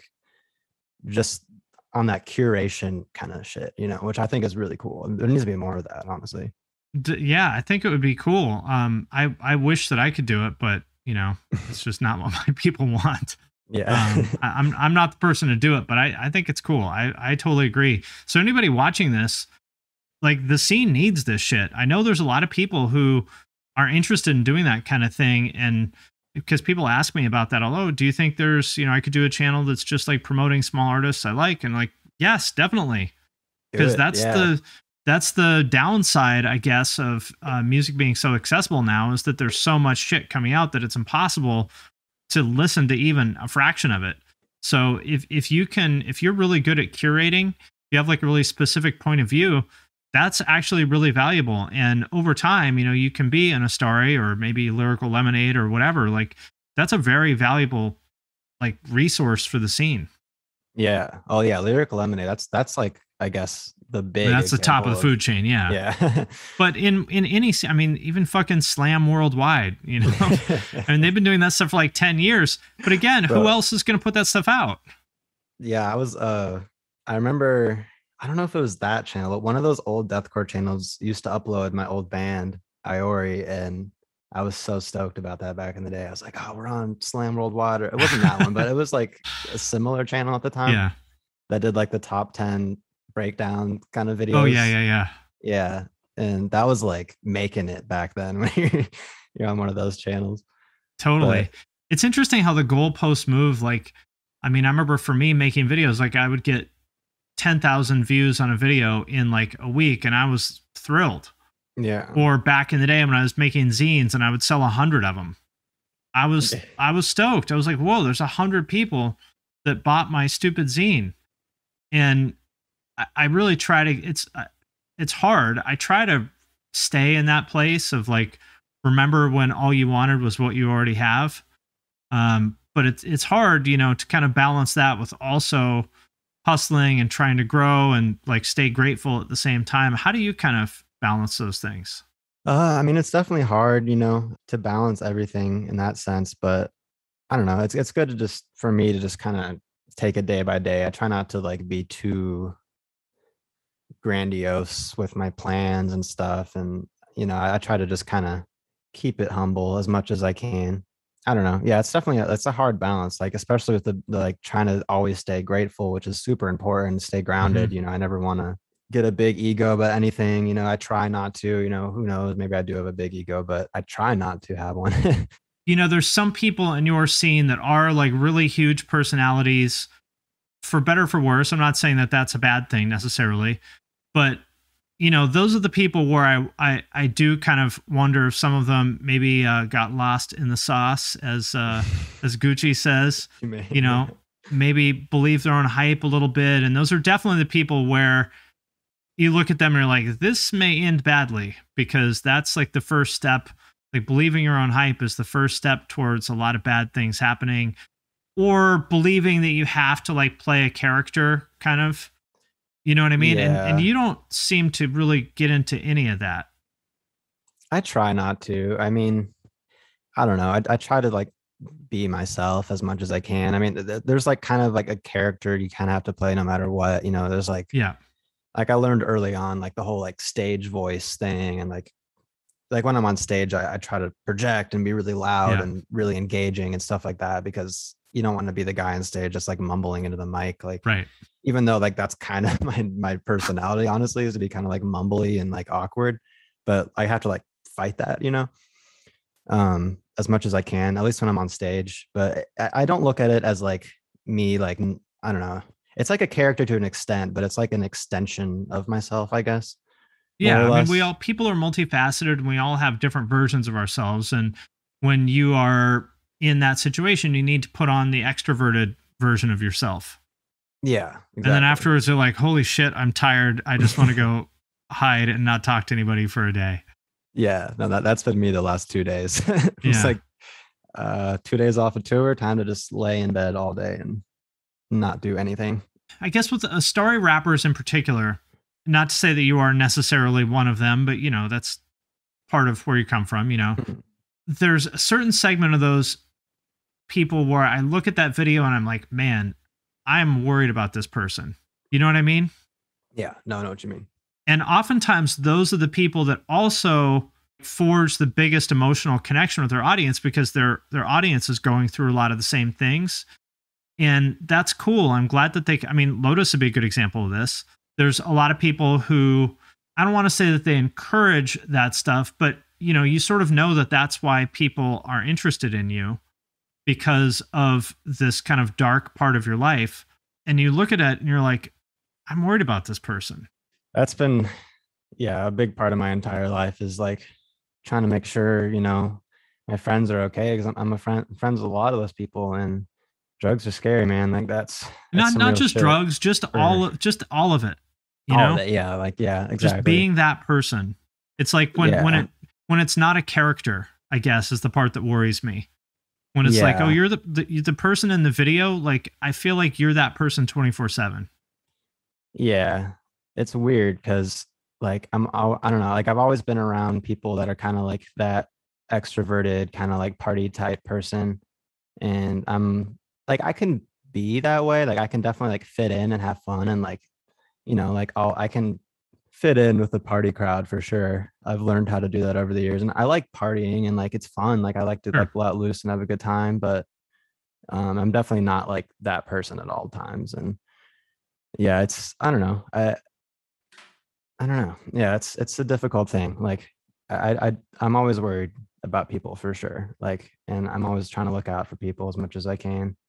just on that curation kind of shit, you know, which I think is really cool. There needs to be more of that, honestly. D- yeah, I think it would be cool. Um, I I wish that I could do it, but you know, it's just not what my people want. Yeah. um, I, I'm I'm not the person to do it, but I, I think it's cool. I, I totally agree. So anybody watching this, like the scene needs this shit. I know there's a lot of people who are interested in doing that kind of thing, and because people ask me about that, although, do you think there's, you know, I could do a channel that's just like promoting small artists I like, and like, yes, definitely, because that's yeah. the that's the downside, I guess, of uh, music being so accessible now, is that there's so much shit coming out that it's impossible to listen to even a fraction of it. So if if you can, if you're really good at curating, you have like a really specific point of view, that's actually really valuable. And over time, you know, you can be in a Starry or maybe Lyrical Lemonade or whatever. Like that's a very valuable like resource for the scene. Yeah. Oh yeah. Lyrical Lemonade. That's that's like, I guess, the big. That's the top of the food chain. Yeah. Yeah. But in in any, I mean, even fucking Slam Worldwide, you know, I mean, they've been doing that stuff for like ten years. But again, Bro. who else is going to put that stuff out? Yeah. I was. Uh, I remember. I don't know if it was that channel, but one of those old deathcore channels used to upload my old band Iori, and I was so stoked about that back in the day. I was like, oh, we're on Slam Worldwide. Or it wasn't that one, but it was like a similar channel at the time. Yeah. That did like the top ten breakdown kind of videos. Oh yeah, yeah, yeah. Yeah. And that was like making it back then when you're, you're on one of those channels. Totally. But, it's interesting how the goalposts move. Like, I mean, I remember for me making videos, like I would get ten thousand views on a video in like a week, and I was thrilled. yeah. Or back in the day when I was making zines and I would sell a hundred of them, I was I was stoked. I was like, whoa, there's a hundred people that bought my stupid zine. And I, I really try to, it's, uh, it's hard. I try to stay in that place of like, remember when all you wanted was what you already have. Um, but it's, it's hard, you know, to kind of balance that with also hustling and trying to grow and like stay grateful at the same time. How do you kind of balance those things? Uh, I mean, it's definitely hard, you know, to balance everything in that sense, but I don't know. It's, it's good to just, for me to just kind of take it day by day. I try not to like be too grandiose with my plans and stuff. And, you know, I, I try to just kind of keep it humble as much as I can. I don't know. Yeah, it's definitely, a, it's a hard balance, like, especially with the, the, like trying to always stay grateful, which is super important, stay grounded. Mm-hmm. You know, I never want to get a big ego about anything. You know, I try not to, you know, who knows, maybe I do have a big ego, but I try not to have one. You know, there's some people in your scene that are like really huge personalities, for better or for worse. I'm not saying that that's a bad thing necessarily, but you know, those are the people where I, I, I do kind of wonder if some of them maybe uh, got lost in the sauce, as uh, as Gucci says, you know, maybe believe their own hype a little bit. And those are definitely the people where you look at them and you're like, this may end badly, because that's like the first step. Like believing your own hype is the first step towards a lot of bad things happening, or believing that you have to like play a character kind of. You know what I mean? Yeah. And and you don't seem to really get into any of that. I try not to. I mean, I don't know. I, I try to like be myself as much as I can. I mean, th- there's like kind of like a character you kind of have to play no matter what. You know, there's like, yeah, like I learned early on, like the whole like stage voice thing. And like, like when I'm on stage, I, I try to project and be really loud yeah. and really engaging and stuff like that, because you don't want to be the guy on stage just like mumbling into the mic. Like, right. Even though like that's kind of my my personality, honestly, is to be kind of like mumbly and like awkward, but I have to like fight that, you know, um, as much as I can, at least when I'm on stage. But I, I don't look at it as like me, like, I don't know. It's like a character to an extent, but it's like an extension of myself, I guess. Yeah, I mean, we all, people are multifaceted and we all have different versions of ourselves. And when you are in that situation, you need to put on the extroverted version of yourself. Yeah. Exactly. And then afterwards they're like, holy shit, I'm tired. I just want to go hide and not talk to anybody for a day. Yeah. No, that, that's been me the last two days. It's yeah. like uh, two days off a tour, time to just lay in bed all day and not do anything. I guess with uh, story rappers in particular, not to say that you are necessarily one of them, but you know, that's part of where you come from, you know. There's a certain segment of those people where I look at that video and I'm like, man, I'm worried about this person. You know what I mean? Yeah, no, I know what you mean. And oftentimes those are the people that also forge the biggest emotional connection with their audience, because their their audience is going through a lot of the same things. And that's cool. I'm glad that they, I mean, Lotus would be a good example of this. There's a lot of people who, I don't want to say that they encourage that stuff, but you know, you sort of know that that's why people are interested in you, because of this kind of dark part of your life. And you look at it and you're like, I'm worried about this person. That's been, yeah, a big part of my entire life is like trying to make sure, you know, my friends are okay, because I'm, I'm a friend, friends with a lot of those people, and drugs are scary, man. Like that's, that's not, not just shit. drugs, just for, all, of, just all of it, you all know? Of it, yeah. Like, yeah, exactly. Just being that person. It's like when, yeah. when it, when it's not a character, I guess, is the part that worries me. When it's yeah. like, oh, you're the, the the person in the video. Like, I feel like you're that person twenty-four seven. Yeah, it's weird because like I'm I don't know. Like I've always been around people that are kind of like that extroverted, kind of like party type person, and I'm like I can be that way. Like I can definitely like fit in and have fun, and like you know like I'll I can fit in with the party crowd for sure. I've learned how to do that over the years, and I like partying and like it's fun. Like I like to sure. like let loose and have a good time, but um, I'm definitely not like that person at all times. And yeah, it's I don't know. I I don't know. Yeah, it's it's a difficult thing. Like I I I'm always worried about people for sure. Like, and I'm always trying to look out for people as much as I can,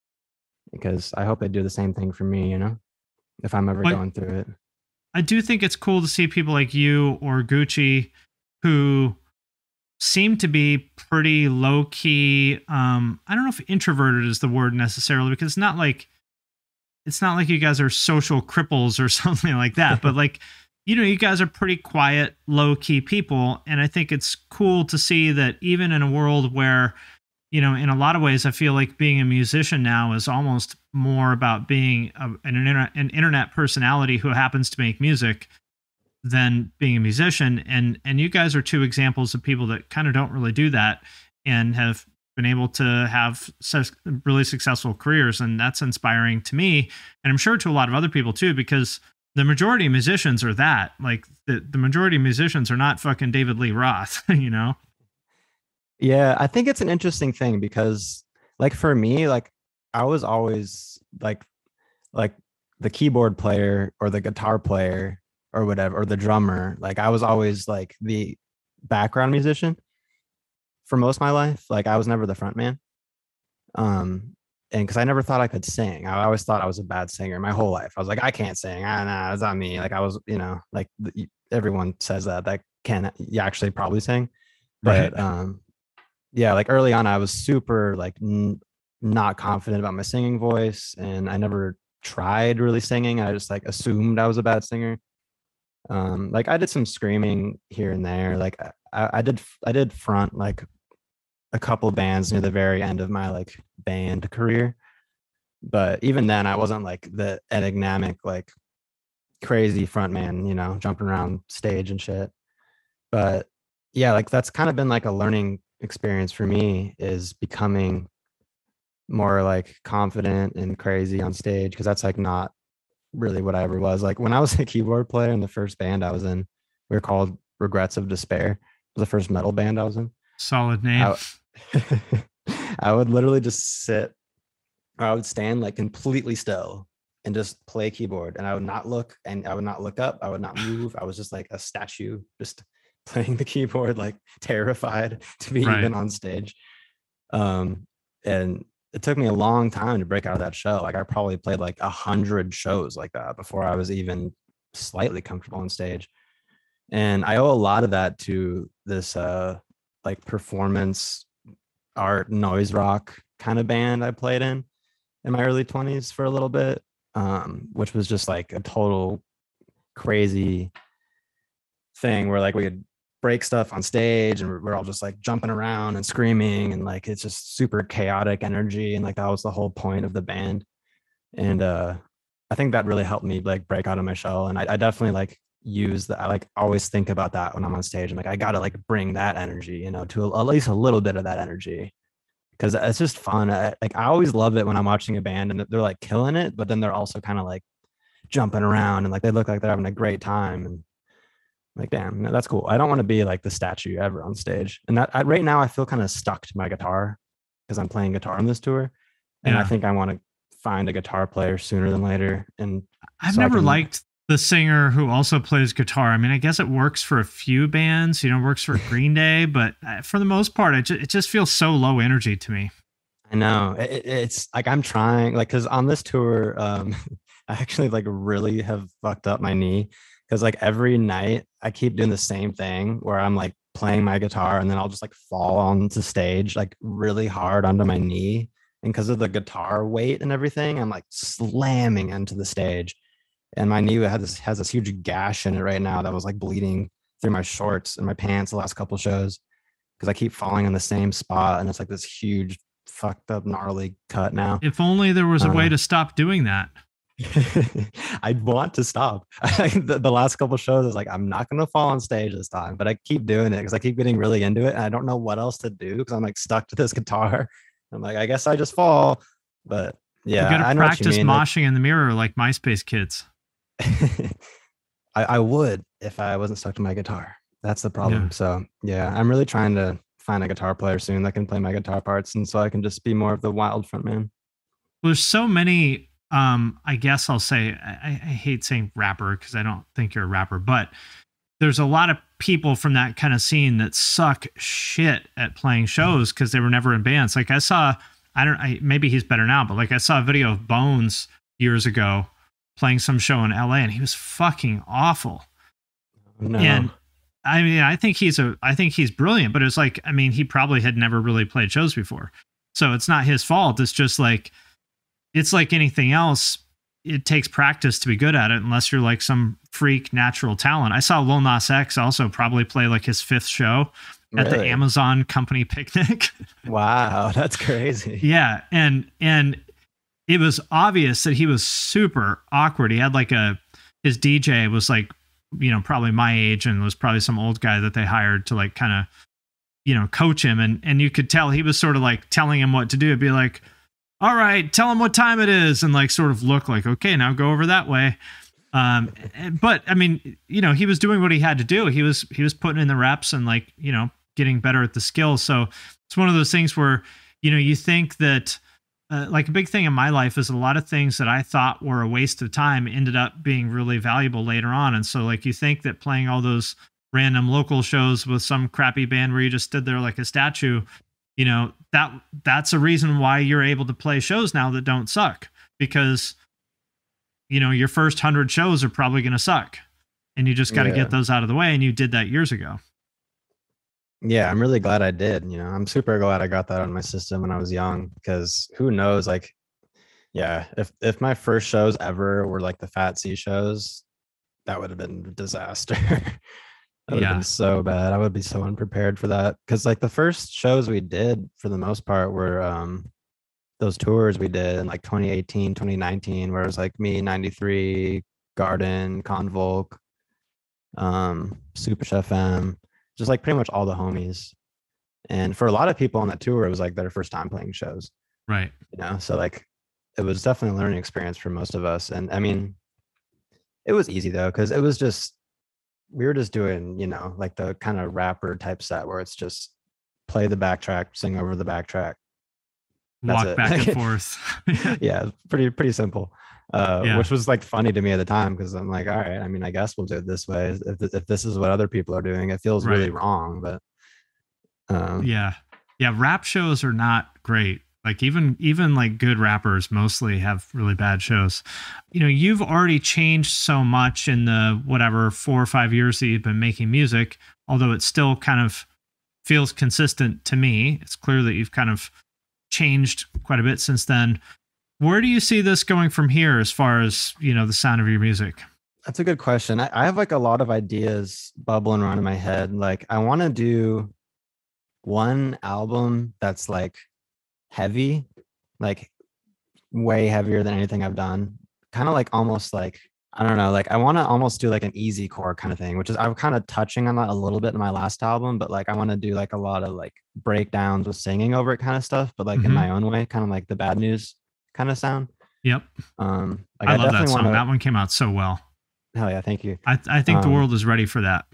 because I hope they do the same thing for me. You know, if I'm ever what? going through it. I do think it's cool to see people like you or Gucci who seem to be pretty low key. Um, I don't know if introverted is the word necessarily, because it's not like it's not like you guys are social cripples or something like that, but like, you know, you guys are pretty quiet, low key people. And I think it's cool to see that even in a world where, you know, in a lot of ways, I feel like being a musician now is almost more about being a, an, internet, an internet personality who happens to make music than being a musician. And, and you guys are two examples of people that kind of don't really do that and have been able to have such really successful careers. And that's inspiring to me. And I'm sure to a lot of other people too, because the majority of musicians are that. Like the, the majority of musicians are not fucking David Lee Roth, you know? Yeah, I think it's an interesting thing because like for me, like I was always like like the keyboard player or the guitar player or whatever, or the drummer. Like I was always like the background musician for most of my life. Like I was never the front man. Um, and because I never thought I could sing. I always thought I was a bad singer my whole life. I was like, I can't sing. Ah, nah, it's not me. Like I was, you know, like everyone says that, that can you actually probably sing. But right. um, yeah, like early on, I was super like n- not confident about my singing voice. And I never tried really singing. I just like assumed I was a bad singer. Um, like I did some screaming here and there. Like I, I did, I did front like a couple bands near the very end of my like band career, but even then I wasn't like the enigmatic, like crazy front man, you know, jumping around stage and shit. But yeah, like that's kind of been like a learning experience for me, is becoming more like confident and crazy on stage, because that's like not really what I ever was. Like when I was a keyboard player in the first band I was in, we were called Regrets of Despair. It was the first metal band I was in. Solid name. I, I would literally just sit, or I would stand like completely still and just play keyboard, and I would not look, and I would not look up, I would not move. I was just like a statue, just playing the keyboard, like terrified to be right. even on stage. Um, and it took me a long time to break out of that show. Like I probably played like a hundred shows like that before I was even slightly comfortable on stage. And I owe a lot of that to this uh, like performance art, noise rock kind of band I played in in my early twenties for a little bit, um, which was just like a total crazy thing where like we could break stuff on stage and we're all just like jumping around and screaming, and like it's just super chaotic energy, and like that was the whole point of the band. And uh I think that really helped me like break out of my shell. And I, I definitely like use that. I like always think about that when I'm on stage. I'm like, I gotta like bring that energy, you know, to a, at least a little bit of that energy, because it's just fun. I, like I always love it when I'm watching a band and they're like killing it, but then they're also kind of like jumping around and like they look like they're having a great time. And like, damn, that's cool. I don't want to be like the statue ever on stage. And that I, right now I feel kind of stuck to my guitar because I'm playing guitar on this tour. And yeah. I think I want to find a guitar player sooner than later. And I've so never can... liked the singer who also plays guitar. I mean, I guess it works for a few bands, you know, works for Green Day, but for the most part, it just, it just feels so low energy to me. I know. It, it's like I'm trying, like, because on this tour, um, I actually like really have fucked up my knee. Because like every night I keep doing the same thing where I'm like playing my guitar and then I'll just like fall onto stage like really hard onto my knee. And because of the guitar weight and everything, I'm like slamming into the stage. And my knee has this, has this huge gash in it right now that was like bleeding through my shorts and my pants the last couple shows. Because I keep falling in the same spot and it's like this huge fucked up gnarly cut now. If only there was a um, way to stop doing that. I want to stop. the, the last couple shows is like, I'm not going to fall on stage this time, but I keep doing it because I keep getting really into it and I don't know what else to do because I'm like stuck to this guitar. I'm like, I guess I just fall. But yeah, you gotta I know practice what you mean. moshing like, in the mirror like MySpace kids. I, I would if I wasn't stuck to my guitar. That's the problem. Yeah. So yeah, I'm really trying to find a guitar player soon that can play my guitar parts, and so I can just be more of the wild front man. Well, there's so many. Um, I guess I'll say, I, I hate saying rapper because I don't think you're a rapper, but there's a lot of people from that kind of scene that suck shit at playing shows because they were never in bands. Like I saw, I don't, I, maybe he's better now, but like I saw a video of Bones years ago playing some show in L A and he was fucking awful. No. And I mean, I think he's a, I think he's brilliant, but it's like, I mean, he probably had never really played shows before. So it's not his fault. It's just like, it's like anything else. it takes practice to be good at it, unless you're like some freak natural talent. I saw Lil Nas X also probably play like his fifth show at Really? the Amazon company picnic. Wow, that's crazy. Yeah, and and it was obvious that he was super awkward. He had like a his D J was like, you know, probably my age, and was probably some old guy that they hired to like kind of, you know, coach him, and and you could tell he was sort of like telling him what to do. It'd be like, all right, tell him what time it is, and like sort of look like, okay, now go over that way. Um, but I mean, you know, he was doing what he had to do. He was he was putting in the reps and like, you know, getting better at the skills. So it's one of those things where, you know, you think that uh, like a big thing in my life is a lot of things that I thought were a waste of time ended up being really valuable later on. And so like you think that playing all those random local shows with some crappy band where you just stood there like a statue, you know, that that's a reason why you're able to play shows now that don't suck, because, you know, your first hundred shows are probably going to suck, and you just got to Yeah. get those out of the way. And you did that years ago. Yeah, I'm really glad I did. You know, I'm super glad I got that on my system when I was young, because who knows, like, yeah, if if my first shows ever were like the Fat C shows, that would have been a disaster. That would have Yeah. been so bad. I would be so unprepared for that. Cause like the first shows we did for the most part were um those tours we did in like twenty eighteen, twenty nineteen, where it was like me, ninety-three, Garden, Convolk, um, Super Chef M, just like pretty much all the homies. And for a lot of people on that tour, it was like their first time playing shows, Right. you know? So like it was definitely a learning experience for most of us. And I mean, it was easy though, because it was just, we were just doing, you know, like the kind of rapper type set where it's just play the backtrack, sing over the backtrack. That's Walk it. back and forth. Yeah, pretty pretty simple. Uh, Yeah. Which was like funny to me at the time, because I'm like, all right, I mean, I guess we'll do it this way. If th- if this is what other people are doing, it feels really Right. wrong. But um, Yeah. Yeah. Rap shows are not great. Like even, even like good rappers mostly have really bad shows. You know, you've already changed so much in the whatever four or five years that you've been making music, although it still kind of feels consistent to me. It's clear that you've kind of changed quite a bit since then. Where do you see this going from here as far as, you know, the sound of your music? That's a good question. I, I have like a lot of ideas bubbling around in my head. Like I want to do one album that's like heavy, like way heavier than anything I've done. Kind of like almost like, I don't know, like I want to almost do like an easy core kind of thing, which is I'm kind of touching on that a little bit in my last album, but like I want to do like a lot of like breakdowns with singing over it kind of stuff, but like Mhm. in my own way, kind of like the Bad News kind of sound. Yep. Um, like I, love that definitely song. wanna- That one came out so well. Hell yeah, thank you. I, I think the Um, world is ready for that.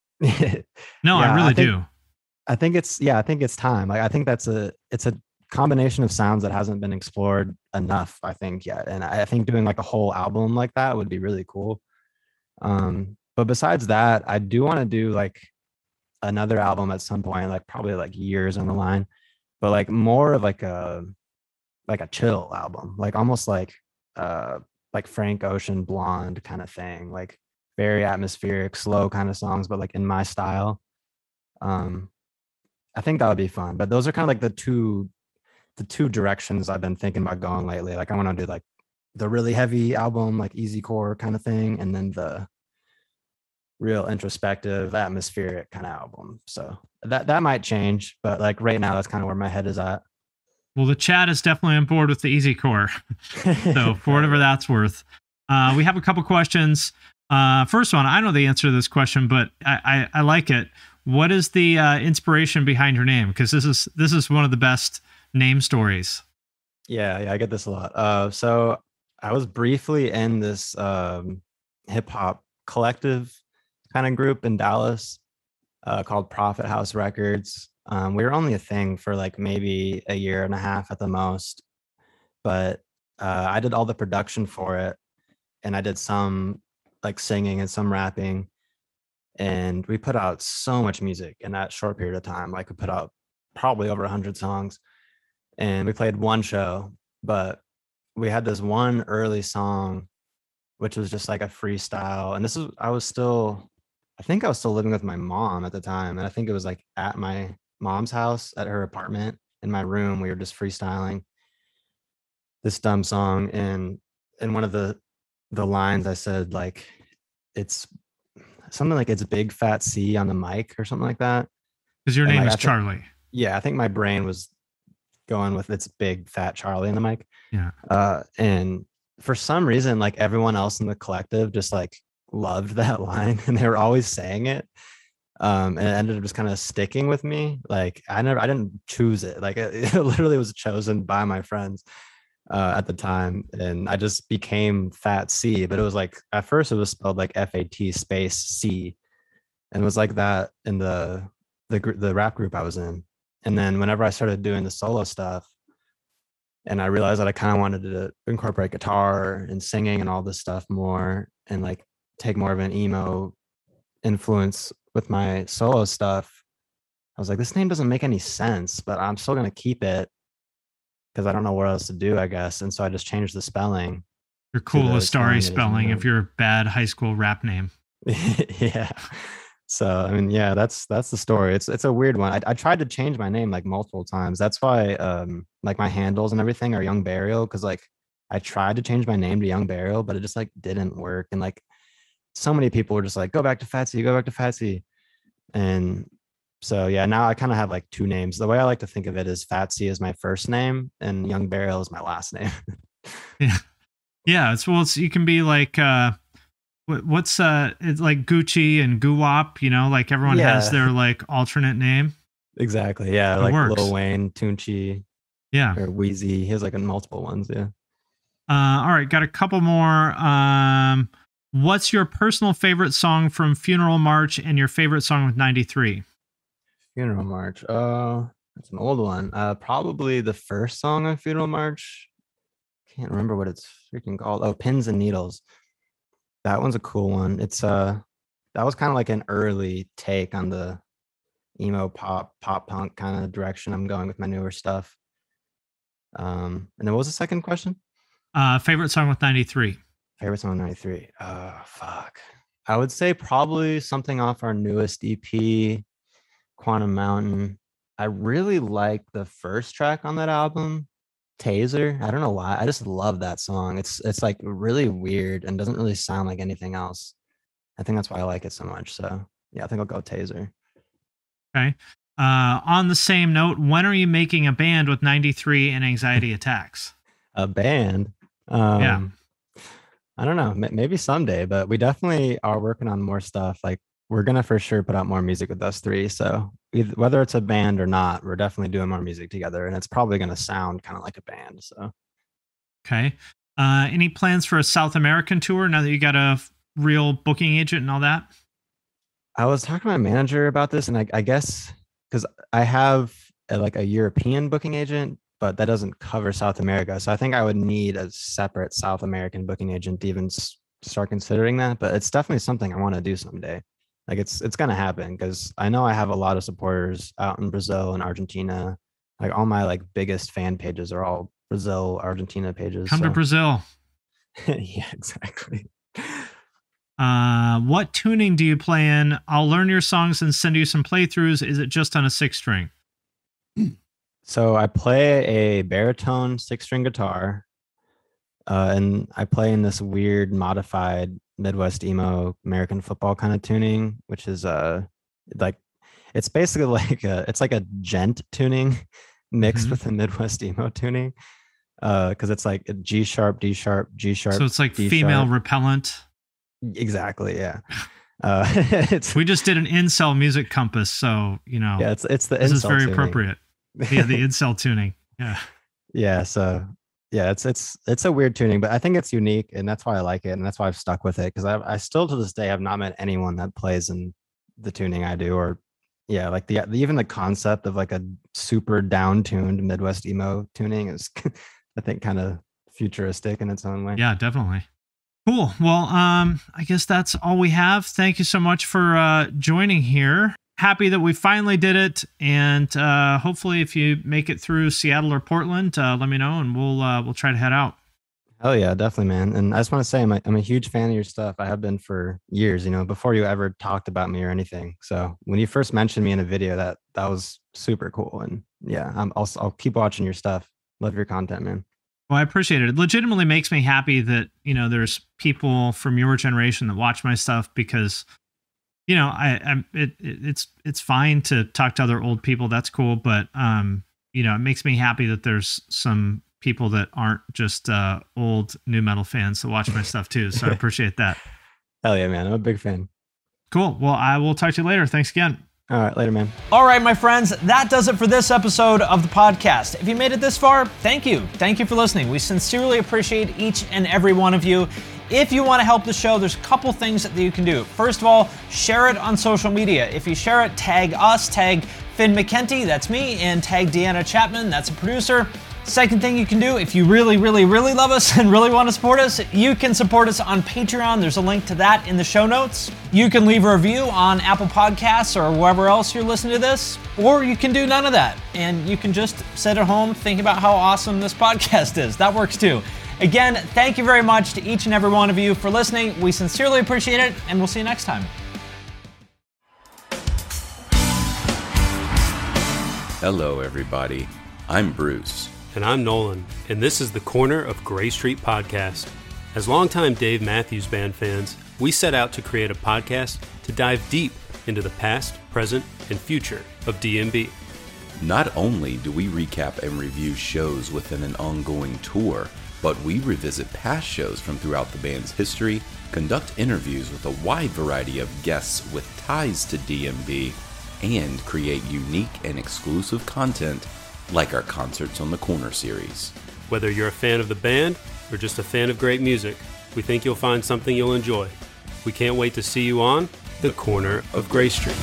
No, Yeah, I really think- do. I think it's yeah, I think it's time. Like I think that's a it's a combination of sounds that hasn't been explored enough, I think, yet. And I think doing like a whole album like that would be really cool. Um, but besides that, I do want to do like another album at some point, like probably like years on the line, but like more of like a like a chill album, like almost like uh like Frank Ocean Blonde kind of thing, like very atmospheric, slow kind of songs, but like in my style. Um, I think that would be fun. But those are kind of like the two the two directions I've been thinking about going lately. Like I want to do like the really heavy album, like easy core kind of thing, and then the real introspective, atmospheric kind of album. So that that might change, but like right now, that's kind of where my head is at. Well, the chat is definitely on board with the easy core. So for whatever that's worth, uh, we have a couple questions. Uh, first one, I know the answer to this question, but I, I, I like it. What is the uh, inspiration behind your name? Because this is this is one of the best name stories. Yeah, yeah, I get this a lot. Uh, so I was briefly in this um, hip hop collective kind of group in Dallas uh, called Prophet House Records. Um, we were only a thing for like maybe a year and a half at the most, but uh, I did all the production for it, and I did some like singing and some rapping, and we put out so much music in that short period of time. Like we put out probably over a hundred songs, and we played one show, but we had this one early song, which was just like a freestyle. And this is, I was still, I think I was still living with my mom at the time. And I think it was like at my mom's house, at her apartment, in my room. We were just freestyling this dumb song. And in one of the the lines I said like it's something like it's big fat C on the mic or something like that. Because your And, name like, is I think- Charlie. Yeah, I think my brain was going with it's big fat Charlie in the mic. Yeah. Uh, and for some reason, like everyone else in the collective just like loved that line and they were always saying it. Um, and it ended up just kind of sticking with me. Like I never, I didn't choose it. Like it, it literally was chosen by my friends uh, at the time. And I just became Fat C, but it was like, at first it was spelled like F A T space C. And it was like that in the, the, gr- the rap group I was in. And then whenever I started doing the solo stuff, and I realized that I kind of wanted to incorporate guitar and singing and all this stuff more and like take more of an emo influence with my solo stuff. I was like, this name doesn't make any sense, but I'm still going to keep it because I don't know what else to do, I guess. And so I just changed the spelling. Your cool the Astari spelling that is spelling in of your bad high school rap name. Yeah. So I mean, yeah, that's that's the story. It's it's a weird one. I, I tried to change my name like multiple times. That's why um like my handles and everything are Young Burial, because like I tried to change my name to Young Burial, but it just like didn't work. And like so many people were just like, go back to Fatsy, go back to Fatsy. And so yeah, now I kind of have like two names. The way I like to think of it is Fatsy is my first name and Young Burial is my last name. Yeah. Yeah. It's well, it's, you can be like uh what, what's uh it's like Gucci and Guwap, you know, like everyone Yeah. has their like alternate name. Exactly. Yeah. It like works. Lil Wayne, Tunchi, Yeah. or Wheezy. He has like multiple ones. Yeah. Uh, all right, got a couple more. Um, what's your personal favorite song from Funeral March and your favorite song with ninety-three? Funeral March. Uh, that's an old one. Uh, probably the first song on Funeral March. Can't remember what it's freaking called. Oh, Pins and Needles. That one's a cool one. It's uh, that was kind of like an early take on the emo pop, pop punk kind of direction I'm going with my newer stuff. Um, and then what was the second question? Uh, favorite song with ninety-three? Favorite song ninety-three. Oh, fuck. I would say probably something off our newest E P, Quantum Mountain. I really like the first track on that album, Taser. I don't know why. I just love that song. It's it's like really weird and doesn't really sound like anything else. I think that's why I like it so much. So yeah, I think I'll go Taser. Okay. Uh, on the same note, when are you making a band with ninety-three and Anxiety Attacks? A band. Um, Yeah. I don't know. m- Maybe someday, but we definitely are working on more stuff. Like we're gonna for sure put out more music with us three. So either, whether it's a band or not, we're definitely doing more music together, and it's probably gonna sound kind of like a band. So Okay. Uh, any plans for a South American tour now that you got a f- real booking agent and all that? I was talking to my manager about this, and I, I guess because I have a, like a European booking agent, but that doesn't cover South America. So I think I would need a separate South American booking agent to even s- start considering that. But it's definitely something I want to do someday. Like it's it's gonna happen because I know I have a lot of supporters out in Brazil and Argentina. Like all my like biggest fan pages are all Brazil, Argentina pages. Come to so- Brazil. Yeah, exactly. Uh, what tuning do you play in? I'll learn your songs and send you some playthroughs. Is it just on a six string? So I play a baritone six string guitar, uh, and I play in this weird modified Midwest emo American football kind of tuning, which is uh like it's basically like a it's like a gent tuning mixed Mhm. with a Midwest emo tuning, uh, because it's like a G sharp, D sharp, G sharp. So it's like D female sharp. repellent. Exactly, yeah. Uh, it's We just did an incel music compass, so you know yeah, it's it's the this is incel very tuning. appropriate. Yeah, the incel tuning. Yeah. Yeah, so yeah, it's it's it's a weird tuning, but I think it's unique, and that's why I like it, and that's why I've stuck with it. Because I I still to this day have not met anyone that plays in the tuning I do, or yeah, like the, the even the concept of like a super down tuned Midwest emo tuning is, I think, kind of futuristic in its own way. Yeah, definitely. Cool. Well, um, I guess that's all we have. Thank you so much for uh, joining here. Happy that we finally did it, and uh, hopefully, if you make it through Seattle or Portland, uh, let me know, and we'll uh, we'll try to head out. Hell yeah, definitely, man. And I just want to say I'm a, I'm a huge fan of your stuff. I have been for years, you know, before you ever talked about me or anything. So when you first mentioned me in a video, that that was super cool. And yeah, I'm, I'll I'll keep watching your stuff. Love your content, man. Well, I appreciate it. It legitimately makes me happy that, you know, there's people from your generation that watch my stuff because, you know, I, I'm it, it it's it's fine to talk to other old people. That's cool, but um, you know, it makes me happy that there's some people that aren't just uh, old nu metal fans that watch my stuff too. So I appreciate that. Hell yeah, man! I'm a big fan. Cool. Well, I will talk to you later. Thanks again. All right, later, man. All right, my friends, that does it for this episode of the podcast. If you made it this far, thank you. Thank you for listening. We sincerely appreciate each and every one of you. If you want to help the show, there's a couple things that you can do. First of all, share it on social media. If you share it, tag us, tag Finn McKenty, that's me, and tag Deanna Chapman, that's a producer. Second thing you can do, if you really, really, really love us and really want to support us, you can support us on Patreon. There's a link to that in the show notes. You can leave a review on Apple Podcasts or wherever else you're listening to this, or you can do none of that. And you can just sit at home thinking about how awesome this podcast is. That works too. Again, thank you very much to each and every one of you for listening. We sincerely appreciate it, and we'll see you next time. Hello, everybody. I'm Bruce. And I'm Nolan, and this is the Corner of Gray Street podcast. As longtime Dave Matthews Band fans, we set out to create a podcast to dive deep into the past, present, and future of D M B. Not only do we recap and review shows within an ongoing tour, but we revisit past shows from throughout the band's history, conduct interviews with a wide variety of guests with ties to D M B, and create unique and exclusive content like our Concerts on the Corner series. Whether you're a fan of the band or just a fan of great music, we think you'll find something you'll enjoy. We can't wait to see you on The Corner of Gray Street.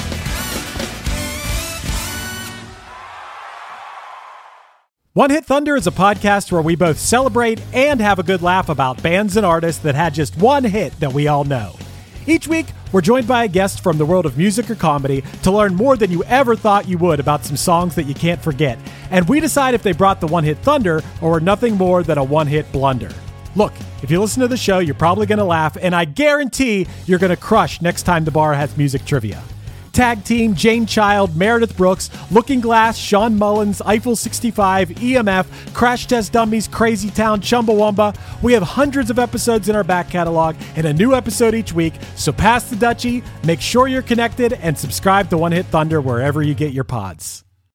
One Hit Thunder is a podcast where we both celebrate and have a good laugh about bands and artists that had just one hit that we all know. Each week, we're joined by a guest from the world of music or comedy to learn more than you ever thought you would about some songs that you can't forget. And we decide if they brought the one-hit thunder or were nothing more than a one-hit blunder. Look, if you listen to the show, you're probably going to laugh, and I guarantee you're going to crush next time the bar has music trivia. Tag Team, Jane Child, Meredith Brooks, Looking Glass, Sean Mullins, Eiffel sixty-five, E M F, Crash Test Dummies, Crazy Town, Chumbawamba. We have hundreds of episodes in our back catalog and a new episode each week, so pass the Dutchie, make sure you're connected, and subscribe to One Hit Thunder wherever you get your pods.